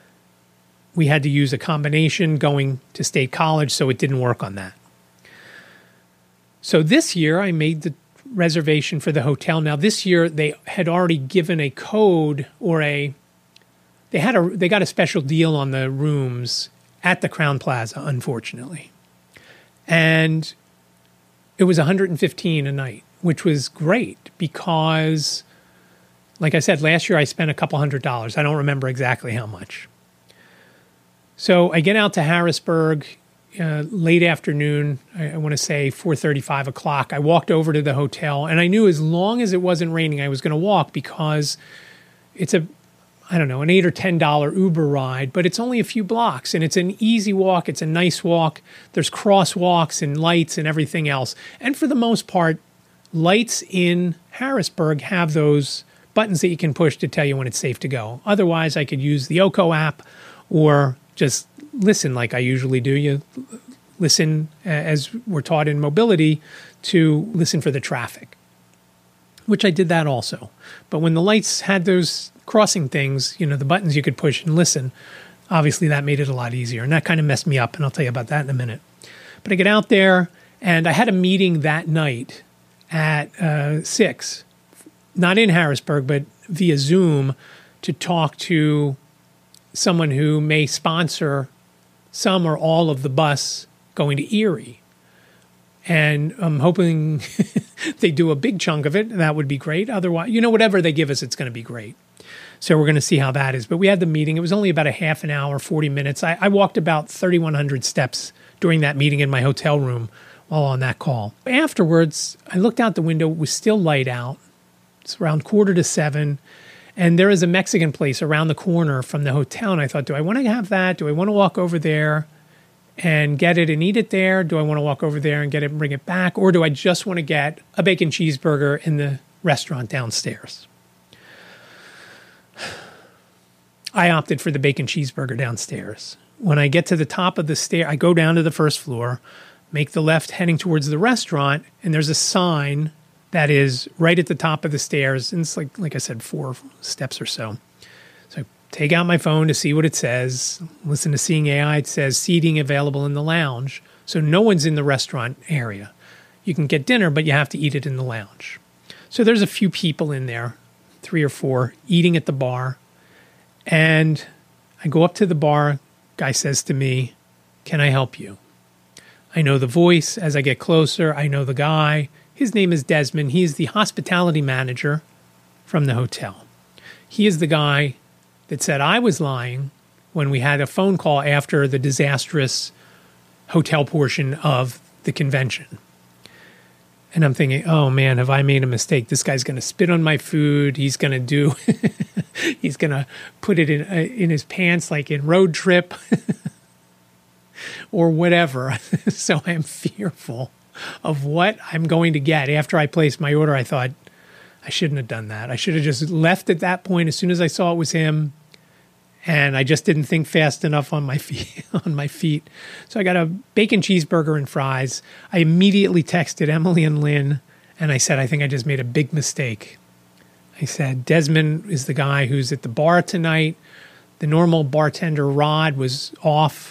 We had to use a combination going to State College, so it didn't work on that. So this year I made the reservation for the hotel. Now this year they had already given a code or a They had a they got a special deal on the rooms at the Crowne Plaza, unfortunately. And it was one hundred fifteen dollars a night, which was great because, like I said, last year I spent a couple hundred dollars. I don't remember exactly how much. So I get out to Harrisburg uh, late afternoon, I, I want to say four thirty, five o'clock. I walked over to the hotel, and I knew as long as it wasn't raining, I was going to walk because it's a I don't know, an eight or ten dollar Uber ride, but it's only a few blocks, and it's an easy walk. It's a nice walk. There's crosswalks and lights and everything else. And for the most part, lights in Harrisburg have those buttons that you can push to tell you when it's safe to go. Otherwise, I could use the O C O app or just listen like I usually do. You listen, as we're taught in mobility, to listen for the traffic, which I did that also. But when the lights had those crossing things, you know, the buttons you could push and listen, obviously that made it a lot easier. And that kind of messed me up, and I'll tell you about that in a minute. But I get out there, and I had a meeting that night at uh, six, not in Harrisburg, but via Zoom, to talk to someone who may sponsor some or all of the bus going to Erie. And I'm hoping they do a big chunk of it. That would be great. Otherwise, you know, whatever they give us, it's going to be great. So we're going to see how that is. But we had the meeting. It was only about a half an hour, forty minutes. I, I walked about thirty-one hundred steps during that meeting in my hotel room while on that call. Afterwards, I looked out the window. It was still light out. It's around quarter to seven. And there is a Mexican place around the corner from the hotel. And I thought, do I want to have that? Do I want to walk over there and get it and eat it there? Do I want to walk over there and get it and bring it back? Or do I just want to get a bacon cheeseburger in the restaurant downstairs? I opted for the bacon cheeseburger downstairs. When I get to the top of the stair, I go down to the first floor, make the left heading towards the restaurant, and there's a sign that is right at the top of the stairs. And it's like, like I said, four steps or so. So I take out my phone to see what it says, listen to Seeing A I. It says seating available in the lounge. So no one's in the restaurant area. You can get dinner, but you have to eat it in the lounge. So there's a few people in there, three or four, eating at the bar. And I go up to the bar. Guy says to me, "Can I help you?" I know the voice. As I get closer, I know the guy. His name is Desmond. He is the hospitality manager from the hotel. He is the guy that said I was lying when we had a phone call after the disastrous hotel portion of the convention. And I'm thinking, oh man, have I made a mistake? This guy's going to spit on my food. He's going to do, he's going to put it in uh, in his pants like in Road Trip or whatever. So I'm fearful of what I'm going to get. After I placed my order, I thought, I shouldn't have done that. I should have just left at that point as soon as I saw it was him. And I just didn't think fast enough on my feet. on my feet. So I got a bacon cheeseburger and fries. I immediately texted Emily and Lynn, and I said, I think I just made a big mistake. I said, Desmond is the guy who's at the bar tonight. The normal bartender, Rod, was off.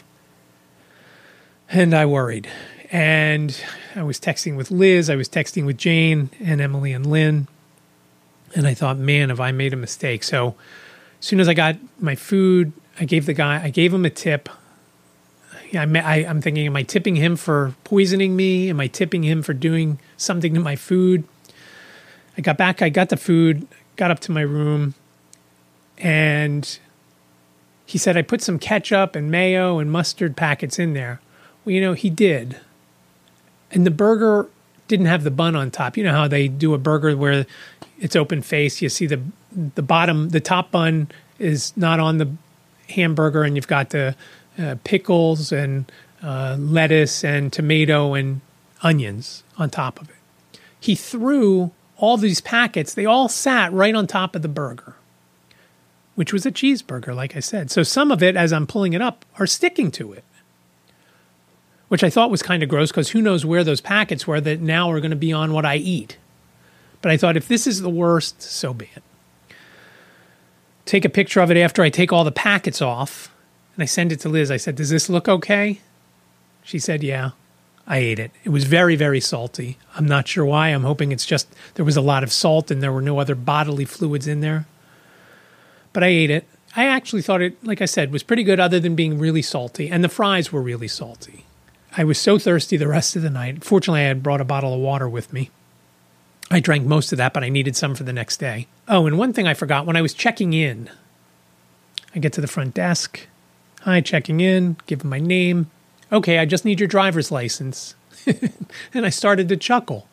And I worried. And I was texting with Liz. I was texting with Jane and Emily and Lynn. And I thought, man, have I made a mistake? So as soon as I got my food, I gave the guy, I gave him a tip. Yeah, I, I, I'm thinking, am I tipping him for poisoning me? Am I tipping him for doing something to my food? I got back, I got the food, got up to my room, and he said, I put some ketchup and mayo and mustard packets in there. Well, you know, he did. And the burger didn't have the bun on top. You know how they do a burger where it's open face. You see the the bottom, the top bun is not on the hamburger, and you've got the uh, pickles and uh, lettuce and tomato and onions on top of it. He threw all these packets. They all sat right on top of the burger, which was a cheeseburger, like I said. So some of it, as I'm pulling it up, are sticking to it, which I thought was kind of gross because who knows where those packets were that now are going to be on what I eat. But I thought if this is the worst, so be it. Take a picture of it after I take all the packets off, and I send it to Liz. I said, does this look okay? She said, yeah. I ate it. It was very, very salty. I'm not sure why. I'm hoping it's just there was a lot of salt and there were no other bodily fluids in there. But I ate it. I actually thought it, like I said, was pretty good other than being really salty. And the fries were really salty. I was so thirsty the rest of the night. Fortunately, I had brought a bottle of water with me. I drank most of that, but I needed some for the next day. Oh, and one thing I forgot, when I was checking in, I get to the front desk. Hi, checking in, give them my name. Okay, I just need your driver's license. And I started to chuckle.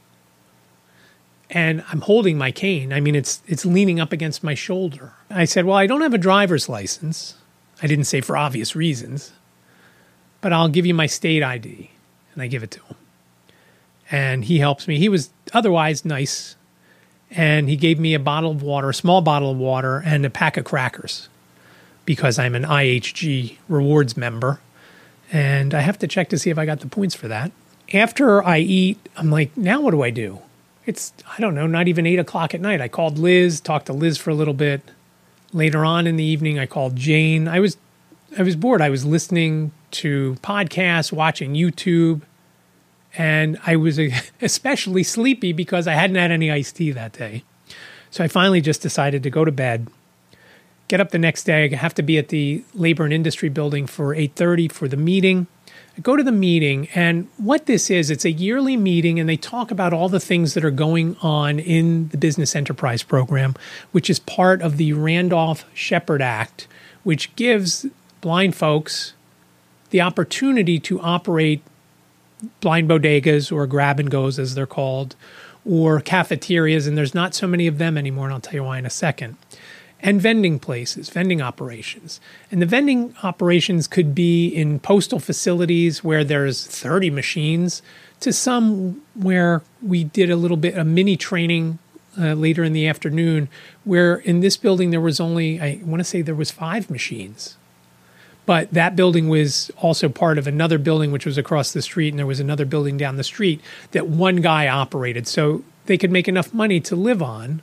And I'm holding my cane. I mean, it's it's leaning up against my shoulder. I said, well, I don't have a driver's license. I didn't say for obvious reasons. But I'll give you my state I D. And I give it to him. And he helps me. He was otherwise nice. And he gave me a bottle of water, a small bottle of water, and a pack of crackers because I'm an I H G rewards member. And I have to check to see if I got the points for that. After I eat, I'm like, now what do I do? It's, I don't know, not even eight o'clock at night. I called Liz, talked to Liz for a little bit. Later on in the evening, I called Jane. I was, I was bored. I was listening to podcasts, watching YouTube. And I was especially sleepy because I hadn't had any iced tea that day. So I finally just decided to go to bed, get up the next day. I have to be at the Labor and Industry Building for eight thirty for the meeting. I go to the meeting, and what this is, it's a yearly meeting, and they talk about all the things that are going on in the Business Enterprise Program, which is part of the Randolph-Shepard Act, which gives blind folks the opportunity to operate blind bodegas or grab and goes as they're called, or cafeterias, and there's not so many of them anymore, and I'll tell you why in a second, and vending places, vending operations. And the vending operations could be in postal facilities where there's thirty machines to some where we did a little bit, a mini training uh, later in the afternoon, where in this building there was only, I want to say there was five machines. But that building was also part of another building, which was across the street, and there was another building down the street that one guy operated. So they could make enough money to live on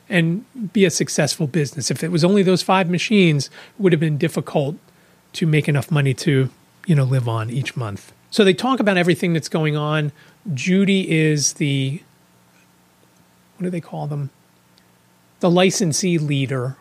and be a successful business. If it was only those five machines, it would have been difficult to make enough money to, you know, live on each month. So they talk about everything that's going on. Judy is the, what do they call them? The licensee leader.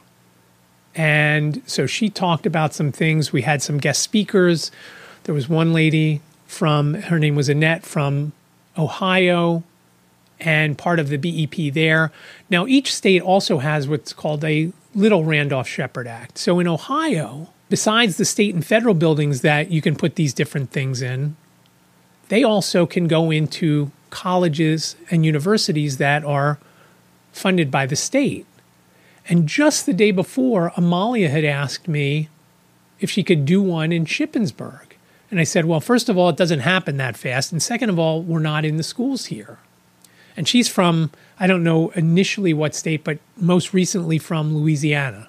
And so she talked about some things. We had some guest speakers. There was one lady from, her name was Annette from Ohio, and part of the B E P there. Now, each state also has what's called a Little Randolph-Shepard Act. So in Ohio, besides the state and federal buildings that you can put these different things in, they also can go into colleges and universities that are funded by the state. And just the day before, Amalia had asked me if she could do one in Shippensburg. And I said, well, first of all, it doesn't happen that fast. And second of all, we're not in the schools here. And she's from, I don't know initially what state, but most recently from Louisiana.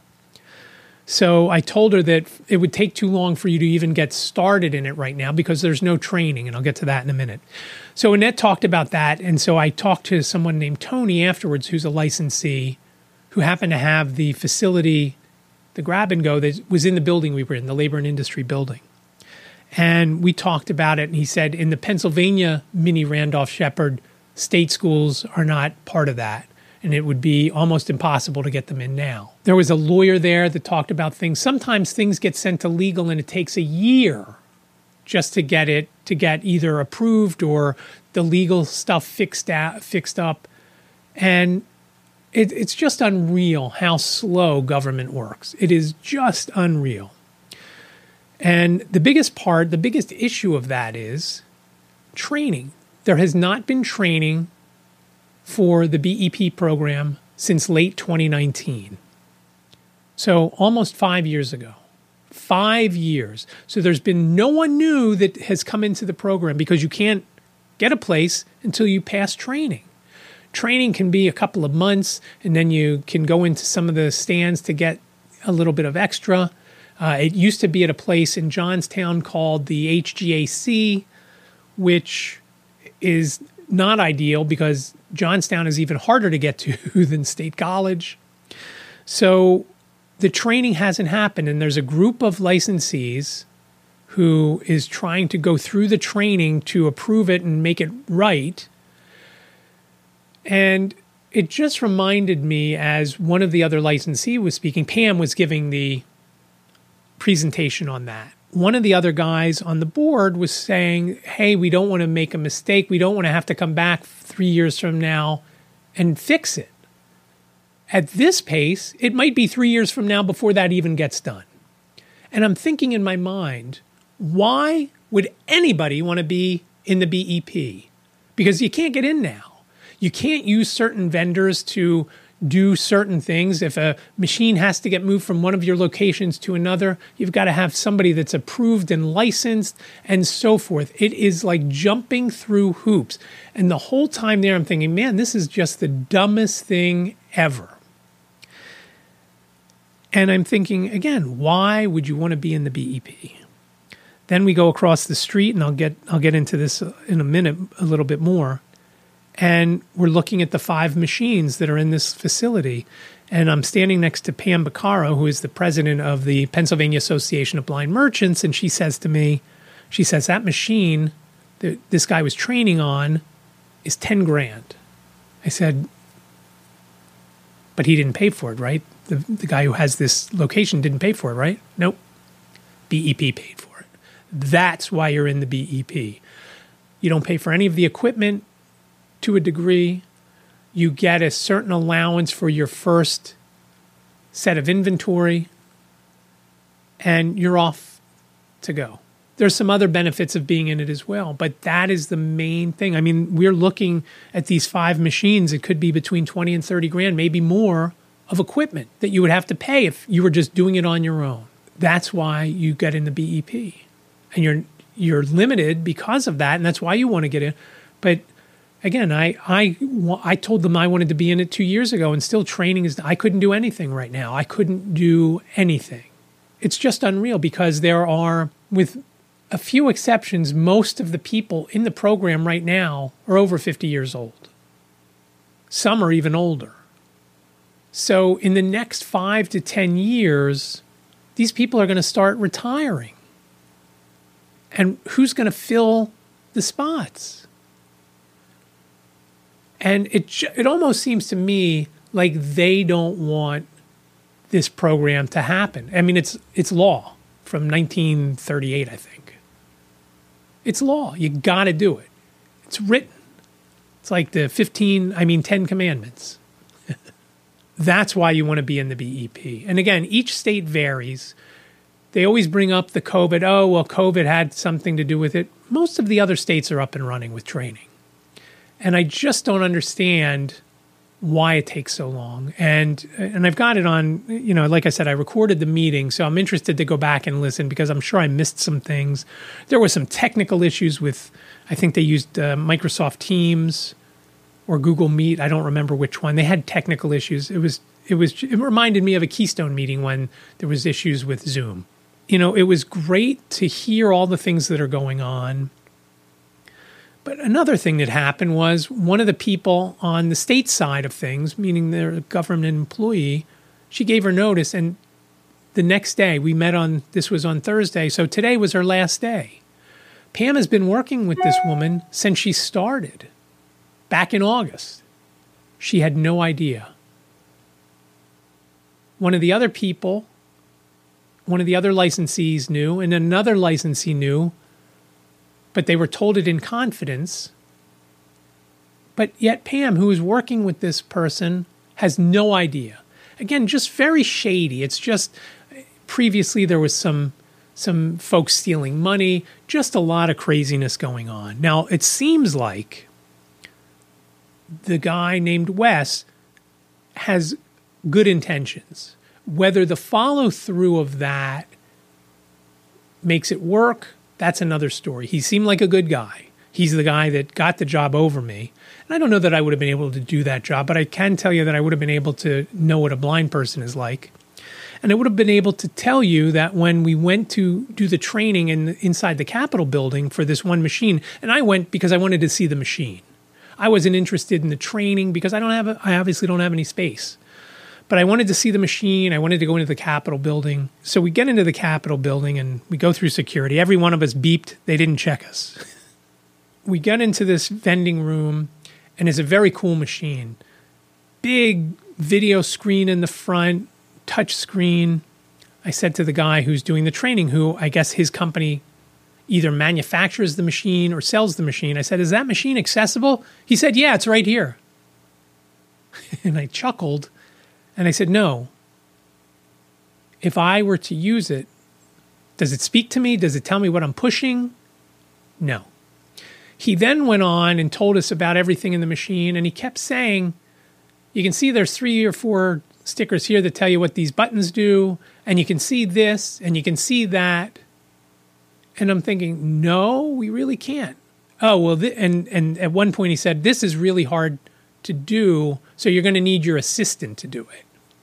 So I told her that it would take too long for you to even get started in it right now because there's no training, and I'll get to that in a minute. So Annette talked about that, and so I talked to someone named Tony afterwards who's a licensee who happened to have the facility, the grab and go that was in the building we were in, the Labor and Industry building. And we talked about it, and he said in the Pennsylvania mini Randolph-Shepard, state schools are not part of that. And it would be almost impossible to get them in now. There was a lawyer there that talked about things. Sometimes things get sent to legal and it takes a year just to get it, to get either approved or the legal stuff fixed out, fixed up. And it, it's just unreal how slow government works. It is just unreal. And the biggest part, the biggest issue of that is training. There has not been training for the B E P program since late twenty nineteen. So almost five years ago. Five years. So there's been no one new that has come into the program because you can't get a place until you pass training. Training can be a couple of months, and then you can go into some of the stands to get a little bit of extra. Uh, it used to be at a place in Johnstown called the H G A C, which is not ideal because Johnstown is even harder to get to than State College. So the training hasn't happened, and there's a group of licensees who is trying to go through the training to approve it and make it right. And it just reminded me, as one of the other licensees was speaking, Pam was giving the presentation on that. One of the other guys on the board was saying, hey, we don't want to make a mistake. We don't want to have to come back three years from now and fix it. At this pace, it might be three years from now before that even gets done. And I'm thinking in my mind, why would anybody want to be in the B E P? Because you can't get in now. You can't use certain vendors to do certain things. If a machine has to get moved from one of your locations to another, you've got to have somebody that's approved and licensed and so forth. It is like jumping through hoops. And the whole time there, I'm thinking, man, this is just the dumbest thing ever. And I'm thinking, again, why would you want to be in the B E P? Then we go across the street, and I'll get I'll get into this in a minute a little bit more. And we're looking at the five machines that are in this facility. And I'm standing next to Pam Baccaro, who is the president of the Pennsylvania Association of Blind Merchants. And she says to me, she says, that machine that this guy was training on is ten grand. I said, but he didn't pay for it, right? The, the guy who has this location didn't pay for it, right? Nope. B E P paid for it. That's why you're in the B E P. You don't pay for any of the equipment. To a degree, you get a certain allowance for your first set of inventory, and you're off to go. There's some other benefits of being in it as well, but that is the main thing. I mean, we're looking at these five machines. It could be between twenty and thirty grand, maybe more, of equipment that you would have to pay if you were just doing it on your own. That's why you get in the B E P. And you're you're limited because of that, and that's why you want to get in. But again, I, I, I told them I wanted to be in it two years ago, and still training is, I couldn't do anything right now. I couldn't do anything. It's just unreal because there are, with a few exceptions, most of the people in the program right now are over fifty years old. Some are even older. So in the next five to ten years, these people are going to start retiring. And who's going to fill the spots? And it it almost seems to me like they don't want this program to happen. I mean, it's it's law from nineteen thirty-eight, I think. It's law. You got to do it. It's written. It's like the fifteen, I mean, ten commandments. That's why you want to be in the B E P. And again, each state varies. They always bring up the COVID. Oh, well, COVID had something to do with it. Most of the other states are up and running with training. And I just don't understand why it takes so long. And and I've got it on, you know, like I said, I recorded the meeting, so I'm interested to go back and listen because I'm sure I missed some things. There were some technical issues with, I think they used uh, Microsoft Teams or Google Meet. I don't remember which one. They had technical issues. It was it was it reminded me of a Keystone meeting when there was issues with Zoom. You know, it was great to hear all the things that are going on. But another thing that happened was one of the people on the state side of things, meaning the government employee, she gave her notice. And the next day, we met on, this was on Thursday, so today was her last day. Pam has been working with this woman since she started, back in August. She had no idea. One of the other people, one of the other licensees knew, and another licensee knew, but they were told it in confidence. But yet Pam, who is working with this person, has no idea. Again, just very shady. It's just previously there was some some folks stealing money, just a lot of craziness going on. Now, it seems like the guy named Wes has good intentions. Whether the follow-through of that makes it work, that's another story. He seemed like a good guy. He's the guy that got the job over me. And I don't know that I would have been able to do that job, but I can tell you that I would have been able to know what a blind person is like. And I would have been able to tell you that when we went to do the training in, inside the Capitol building for this one machine, and I went because I wanted to see the machine. I wasn't interested in the training because I don't have, a, I obviously don't have any space. But I wanted to see the machine. I wanted to go into the Capitol building. So we get into the Capitol building and we go through security. Every one of us beeped. They didn't check us. We get into this vending room, and it's a very cool machine. Big video screen in the front, touch screen. I said to the guy who's doing the training, who I guess his company either manufactures the machine or sells the machine. I said, is that machine accessible? He said, yeah, it's right here. And I chuckled. And I said, no. If I were to use it, does it speak to me? Does it tell me what I'm pushing? No. He then went on and told us about everything in the machine, and he kept saying, you can see there's three or four stickers here that tell you what these buttons do, and you can see this, and you can see that. And I'm thinking, no, we really can't. Oh, well, th- and, and at one point he said, this is really hard to do, so you're going to need your assistant to do it.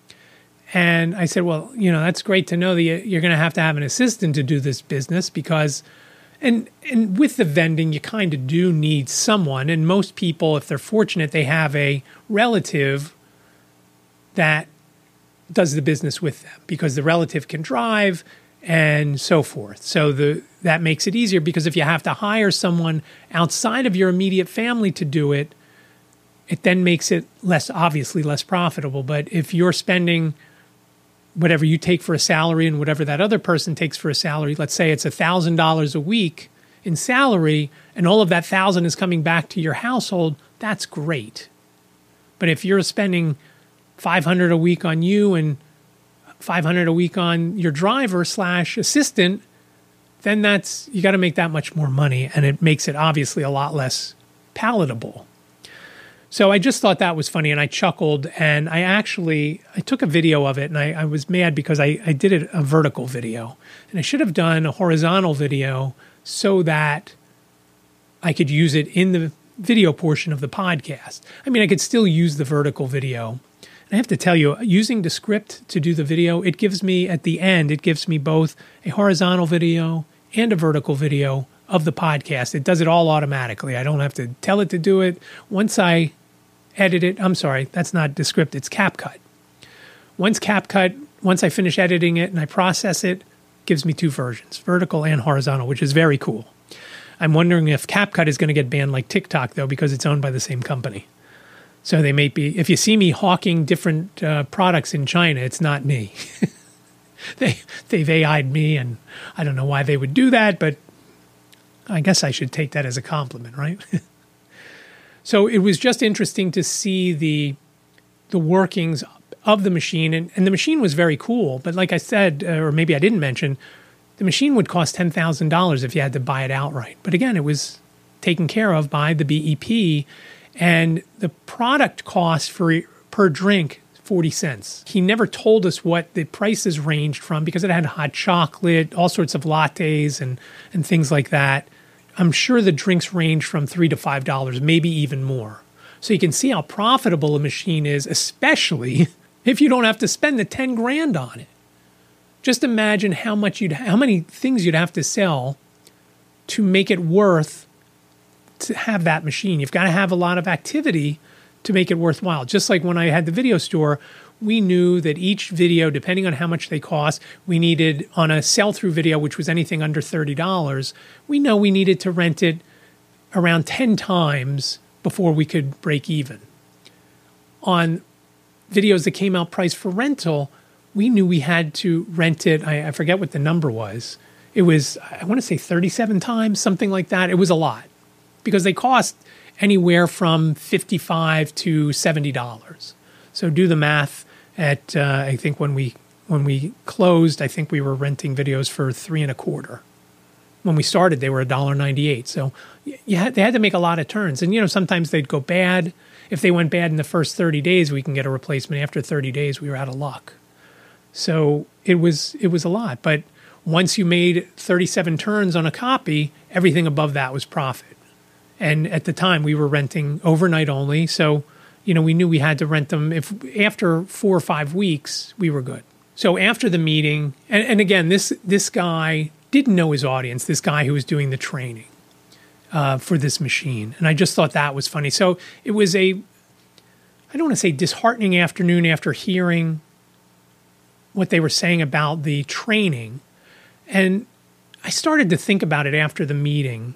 And I said, well, you know, that's great to know that you're going to have to have an assistant to do this business because, and and with the vending, you kind of do need someone. And most people, if they're fortunate, they have a relative that does the business with them because the relative can drive and so forth. So the that makes it easier because if you have to hire someone outside of your immediate family to do it, it then makes it less, obviously less profitable. But if you're spending whatever you take for a salary and whatever that other person takes for a salary, let's say it's one thousand dollars a week in salary, and all of that one thousand dollars is coming back to your household, that's great. But if you're spending five hundred dollars a week on you and five hundred dollars a week on your driver slash assistant, then that's, you got to make that much more money, and it makes it obviously a lot less palatable. So I just thought that was funny, and I chuckled, and I actually, I took a video of it, and I, I was mad because I, I did it a vertical video, and I should have done a horizontal video so that I could use it in the video portion of the podcast. I mean, I could still use the vertical video. And I have to tell you, using Descript to do the video, it gives me, at the end, it gives me both a horizontal video and a vertical video of the podcast. It does it all automatically. I don't have to tell it to do it. Once I edit it, I'm sorry, that's not Descript, it's CapCut. once CapCut, once I finish editing it and I process it, gives me two versions, vertical and horizontal, which is very cool. I'm wondering if CapCut is going to get banned like TikTok, though, because it's owned by the same company. So they may be, if you see me hawking different uh, products in China, it's not me. they, they've A I'd me, and I don't know why they would do that, but I guess I should take that as a compliment, right? So it was just interesting to see the the workings of the machine. And, and the machine was very cool. But like I said, uh, or maybe I didn't mention, the machine would cost ten thousand dollars if you had to buy it outright. But again, it was taken care of by the B E P. And the product cost for per drink, forty cents. He never told us what the prices ranged from because it had hot chocolate, all sorts of lattes and, and things like that. I'm sure the drinks range from three to five dollars, maybe even more. So you can see how profitable a machine is, especially if you don't have to spend the ten grand on it. Just imagine how much you'd, how many things you'd have to sell to make it worth to have that machine. You've got to have a lot of activity to make it worthwhile. Just like when I had the video store, we knew that each video, depending on how much they cost, we needed on a sell-through video, which was anything under thirty dollars, we know we needed to rent it around ten times before we could break even. On videos that came out priced for rental, we knew we had to rent it. I, I forget what the number was. It was, I want to say thirty-seven times, something like that. It was a lot because they cost anywhere from fifty-five dollars to seventy dollars. So do the math. At uh, I think when we when we closed, I think we were renting videos for three and a quarter. When we started, they were a dollar ninety-eight. So you had, they had to make a lot of turns, and you know sometimes they'd go bad. If they went bad in the first thirty days, we can get a replacement. After thirty days, we were out of luck. So it was it was a lot. But once you made thirty-seven turns on a copy, everything above that was profit. And at the time, we were renting overnight only, so. You know, we knew we had to rent them. If after four or five weeks, we were good. So after the meeting, and, and again, this this guy didn't know his audience, this guy who was doing the training uh, for this machine. And I just thought that was funny. So it was a, I don't want to say disheartening afternoon after hearing what they were saying about the training. And I started to think about it after the meeting.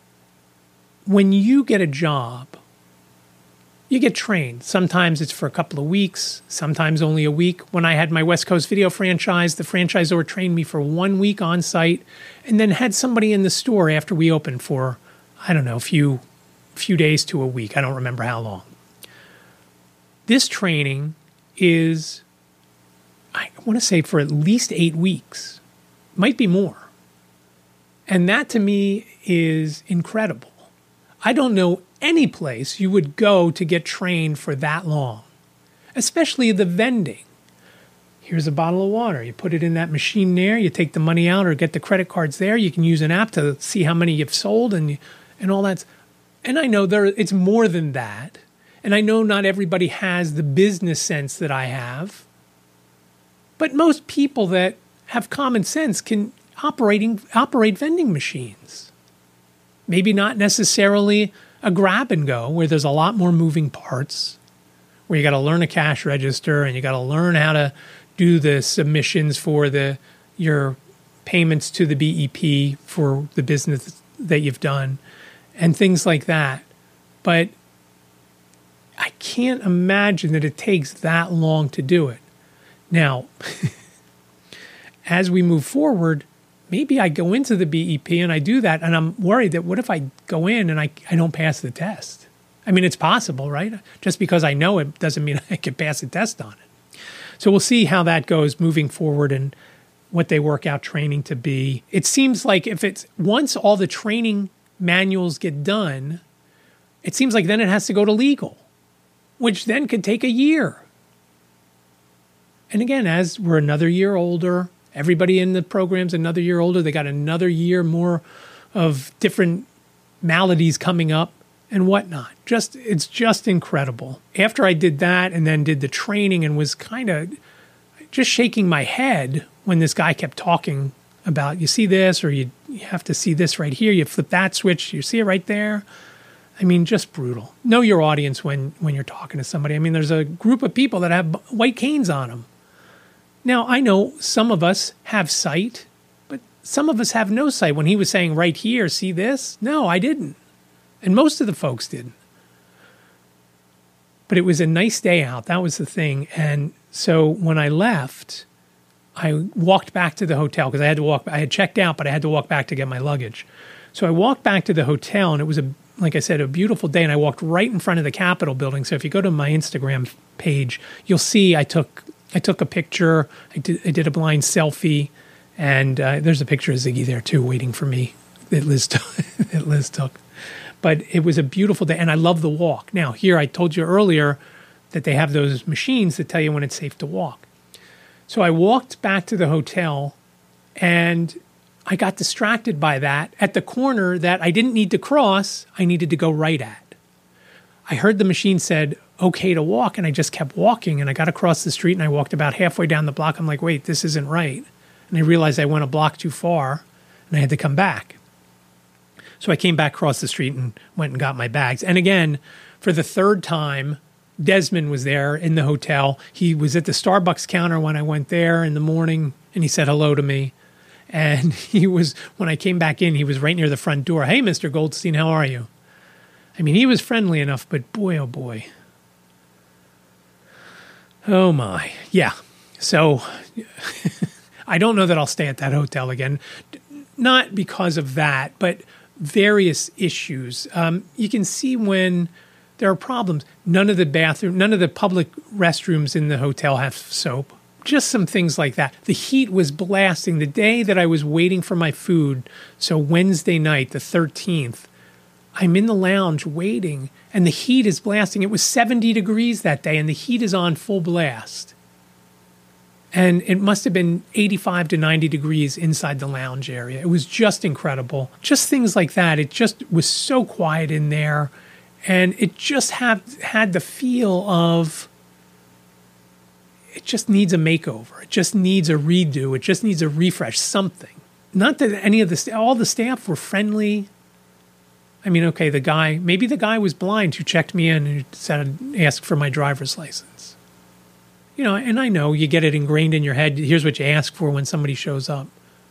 When you get a job, you get trained. Sometimes it's for a couple of weeks, sometimes only a week. When I had my West Coast Video franchise, the franchisor trained me for one week on site and then had somebody in the store after we opened for, I don't know, a few, few days to a week. I don't remember how long. This training is, I want to say, for at least eight weeks. Might be more. And that to me is incredible. I don't know any place you would go to get trained for that long, especially the vending. Here's a bottle of water. You put it in that machine there. You take the money out or get the credit cards there. You can use an app to see how many you've sold and and all that. And I know there it's more than that. And I know not everybody has the business sense that I have. But most people that have common sense can operating operate vending machines. Maybe not necessarily a grab and go where there's a lot more moving parts, where you got to learn a cash register and you got to learn how to do the submissions for the your payments to the B E P for the business that you've done and things like that. But I can't imagine that it takes that long to do it. Now, as we move forward, maybe I go into the B E P and I do that, and I'm worried that what if I go in and I, I don't pass the test? I mean, it's possible, right? Just because I know it doesn't mean I can pass a test on it. So we'll see how that goes moving forward and what they work out training to be. It seems like if it's once all the training manuals get done, it seems like then it has to go to legal, which then could take a year. And again, as we're another year older, everybody in the program's another year older. They got another year more of different maladies coming up and whatnot. Just it's just incredible. After I did that and then did the training and was kind of just shaking my head when this guy kept talking about, you see this, or you, you have to see this right here. You flip that switch. You see it right there. I mean, just brutal. Know your audience when, when you're talking to somebody. I mean, there's a group of people that have white canes on them. Now, I know some of us have sight, but some of us have no sight. When he was saying right here, see this? No, I didn't. And most of the folks didn't. But it was a nice day out. That was the thing. And so when I left, I walked back to the hotel because I had to walk. I had checked out, but I had to walk back to get my luggage. So I walked back to the hotel, and it was, a, like I said, a beautiful day. And I walked right in front of the Capitol building. So if you go to my Instagram page, you'll see I took I took a picture. I did, I did a blind selfie. And uh, there's a picture of Ziggy there, too, waiting for me that Liz, t- that Liz took. But it was a beautiful day, and I love the walk. Now, here, I told you earlier that they have those machines that tell you when it's safe to walk. So I walked back to the hotel, and I got distracted by that. At the corner that I didn't need to cross, I needed to go right at. I heard the machine said, okay to walk, and I just kept walking, and I got across the street, and I walked about halfway down the block. I'm like, wait, this isn't right. And I realized I went a block too far, and I had to come back. So I came back across the street and went and got my bags. And again, for the third time, Desmond was there in the hotel. He was at the Starbucks counter when I went there in the morning, and he said hello to me. And he was, when I came back in, he was right near the front door. Hey, Mister Goldstein, how are you? I mean, he was friendly enough, but boy, oh boy. Oh my. Yeah. So I don't know that I'll stay at that hotel again. Not because of that, but various issues. Um, you can see when there are problems. None of the bathroom, none of the public restrooms in the hotel have soap. Just some things like that. The heat was blasting. The day that I was waiting for my food, so Wednesday night, the thirteenth, I'm in the lounge waiting, and the heat is blasting. It was seventy degrees that day, and the heat is on full blast. And it must have been eighty-five to ninety degrees inside the lounge area. It was just incredible. Just things like that. It just was so quiet in there. And it just have, had the feel of, it just needs a makeover. It just needs a redo. It just needs a refresh, something. Not that any of the, all the staff were friendly. I mean, okay, the guy, maybe the guy was blind who checked me in and said, asked for my driver's license. You know, and I know you get it ingrained in your head. Here's what you ask for when somebody shows up.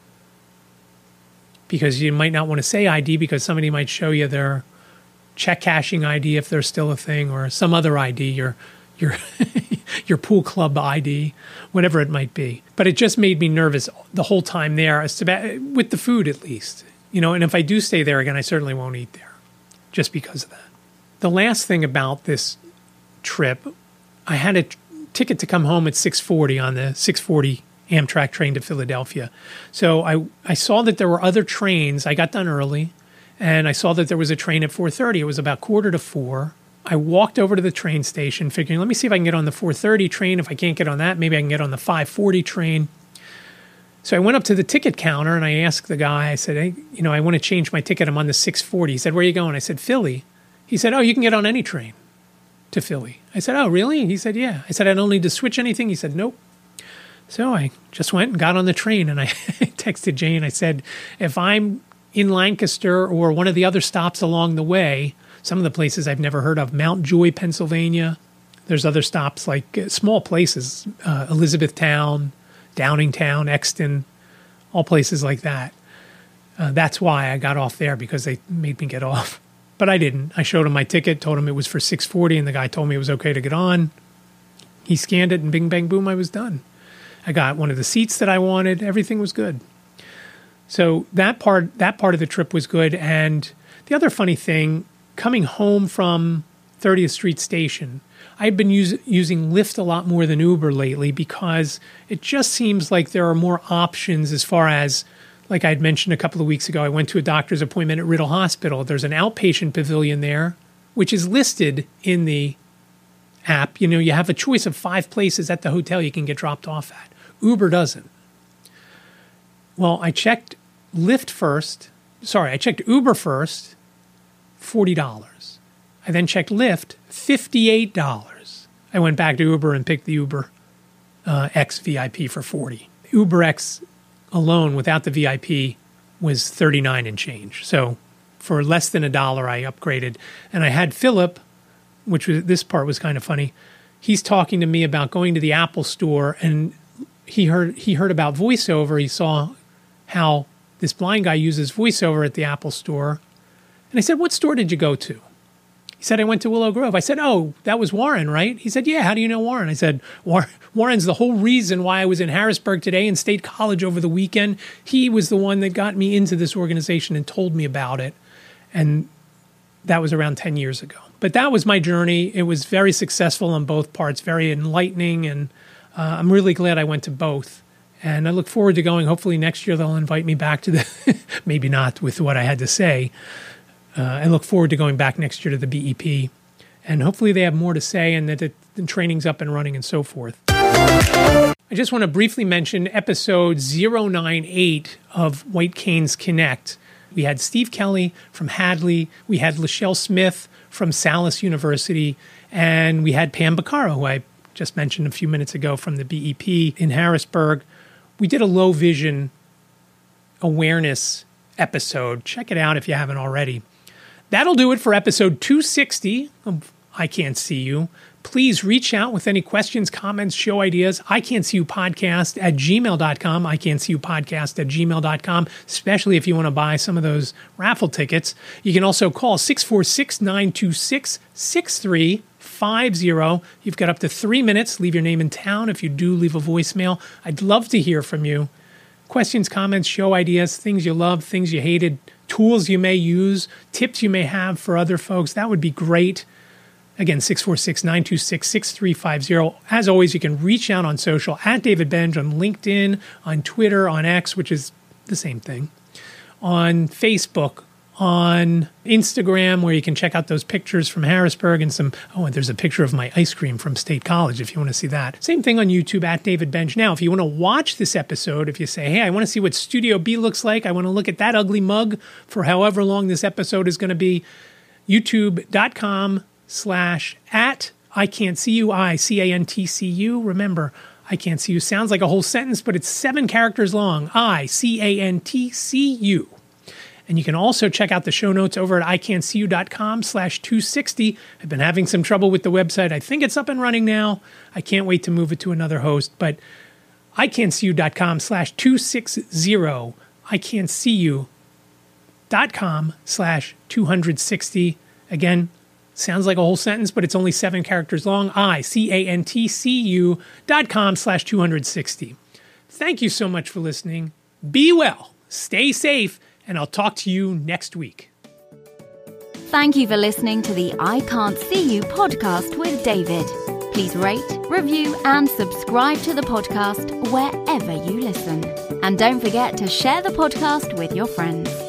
Because you might not want to say I D because somebody might show you their check cashing I D if there's still a thing, or some other I D, your your your pool club I D, whatever it might be. But it just made me nervous the whole time there, with the food at least. You know, and if I do stay there again, I certainly won't eat there just because of that. The last thing about this trip, I had a ticket to come home at six forty on the six forty Amtrak train to Philadelphia. So I, I saw that there were other trains. I got done early, and I saw that there was a train at four thirty. It was about quarter to four. I walked over to the train station figuring, let me see if I can get on the four thirty train. If I can't get on that, maybe I can get on the five forty train. So I went up to the ticket counter, and I asked the guy, I said, hey, you know, I want to change my ticket. I'm on the six forty. He said, where are you going? I said, Philly. He said, oh, you can get on any train to Philly. I said, oh, really? He said, yeah. I said, I don't need to switch anything. He said, nope. So I just went and got on the train, and I texted Jane. I said, if I'm in Lancaster or one of the other stops along the way, some of the places I've never heard of, Mount Joy, Pennsylvania. There's other stops like uh, small places, uh, Elizabethtown, Downingtown, Exton, all places like that. Uh, that's why I got off there, because they made me get off. But I didn't. I showed him my ticket, told him it was for six forty, and the guy told me it was okay to get on. He scanned it, and bing, bang, boom, I was done. I got one of the seats that I wanted. Everything was good. So that part, that part of the trip was good. And the other funny thing, coming home from thirtieth Street Station, I've been use, using Lyft a lot more than Uber lately, because it just seems like there are more options as far as, like I had mentioned a couple of weeks ago, I went to a doctor's appointment at Riddle Hospital. There's an outpatient pavilion there, which is listed in the app. You know, you have a choice of five places at the hotel you can get dropped off at. Uber doesn't. Well, I checked Lyft first. Sorry, I checked Uber first, forty dollars. I then checked Lyft, fifty-eight dollars. I went back to Uber and picked the Uber uh, X V I P for forty dollars. Uber X alone, without the V I P, was thirty-nine and change. So for less than a dollar, I upgraded. And I had Philip, which was, this part was kind of funny. He's talking to me about going to the Apple store, and he heard he heard about voiceover. He saw how this blind guy uses voiceover at the Apple store. And I said, what store did you go to? He said, I went to Willow Grove. I said, oh, that was Warren, right? He said, yeah, how do you know Warren? I said, War- Warren's the whole reason why I was in Harrisburg today and State College over the weekend. He was the one that got me into this organization and told me about it. And that was around ten years ago. But that was my journey. It was very successful on both parts, very enlightening. And uh, I'm really glad I went to both. And I look forward to going. Hopefully next year they'll invite me back to the, maybe not with what I had to say. Uh, I look forward to going back next year to the B E P. And hopefully they have more to say and that the, the training's up and running and so forth. I just want to briefly mention episode zero nine eight of White Canes Connect. We had Steve Kelly from Hadley. We had Lachelle Smith from Salus University. And we had Pam Baccaro, who I just mentioned a few minutes ago from the B E P in Harrisburg. We did a low vision awareness episode. Check it out if you haven't already. That'll do it for episode two sixty of I Can't See You. Please reach out with any questions, comments, show ideas. I Can't See You Podcast at gmail dot com. I Can't See You Podcast at gmail dot com, especially if you want to buy some of those raffle tickets. You can also call six four six, nine two six, six three five zero. You've got up to three minutes. Leave your name and town if you do leave a voicemail. I'd love to hear from you. Questions, comments, show ideas, things you love, things you hated, tools you may use, tips you may have for other folks. That would be great. Again, six four six, nine two six, six three five zero. As always, you can reach out on social at David Benj on LinkedIn, on Twitter, on X, which is the same thing, on Facebook, on Instagram, where you can check out those pictures from Harrisburg and some, oh, and there's a picture of my ice cream from State College if you want to see that. Same thing on YouTube at David Benj. Now, if you want to watch this episode, if you say, hey, I want to see what Studio B looks like, I want to look at that ugly mug for however long this episode is going to be, youtube.com slash at I Can't See You, I C A N T C U. Remember, I Can't See You sounds like a whole sentence, but it's seven characters long. I C A N T C U. And you can also check out the show notes over at I can't see you dot com slash two sixty. I've been having some trouble with the website. I think it's up and running now. I can't wait to move it to another host, but I can't see you dot com slash two sixty. I can't see you dot com slash two sixty. Again, sounds like a whole sentence, but it's only seven characters long. I C A N T C U dot com slash two sixty. Thank you so much for listening. Be well, stay safe, and I'll talk to you next week. Thank you for listening to the I Can't See You podcast with David. Please rate, review, and subscribe to the podcast wherever you listen. And don't forget to share the podcast with your friends.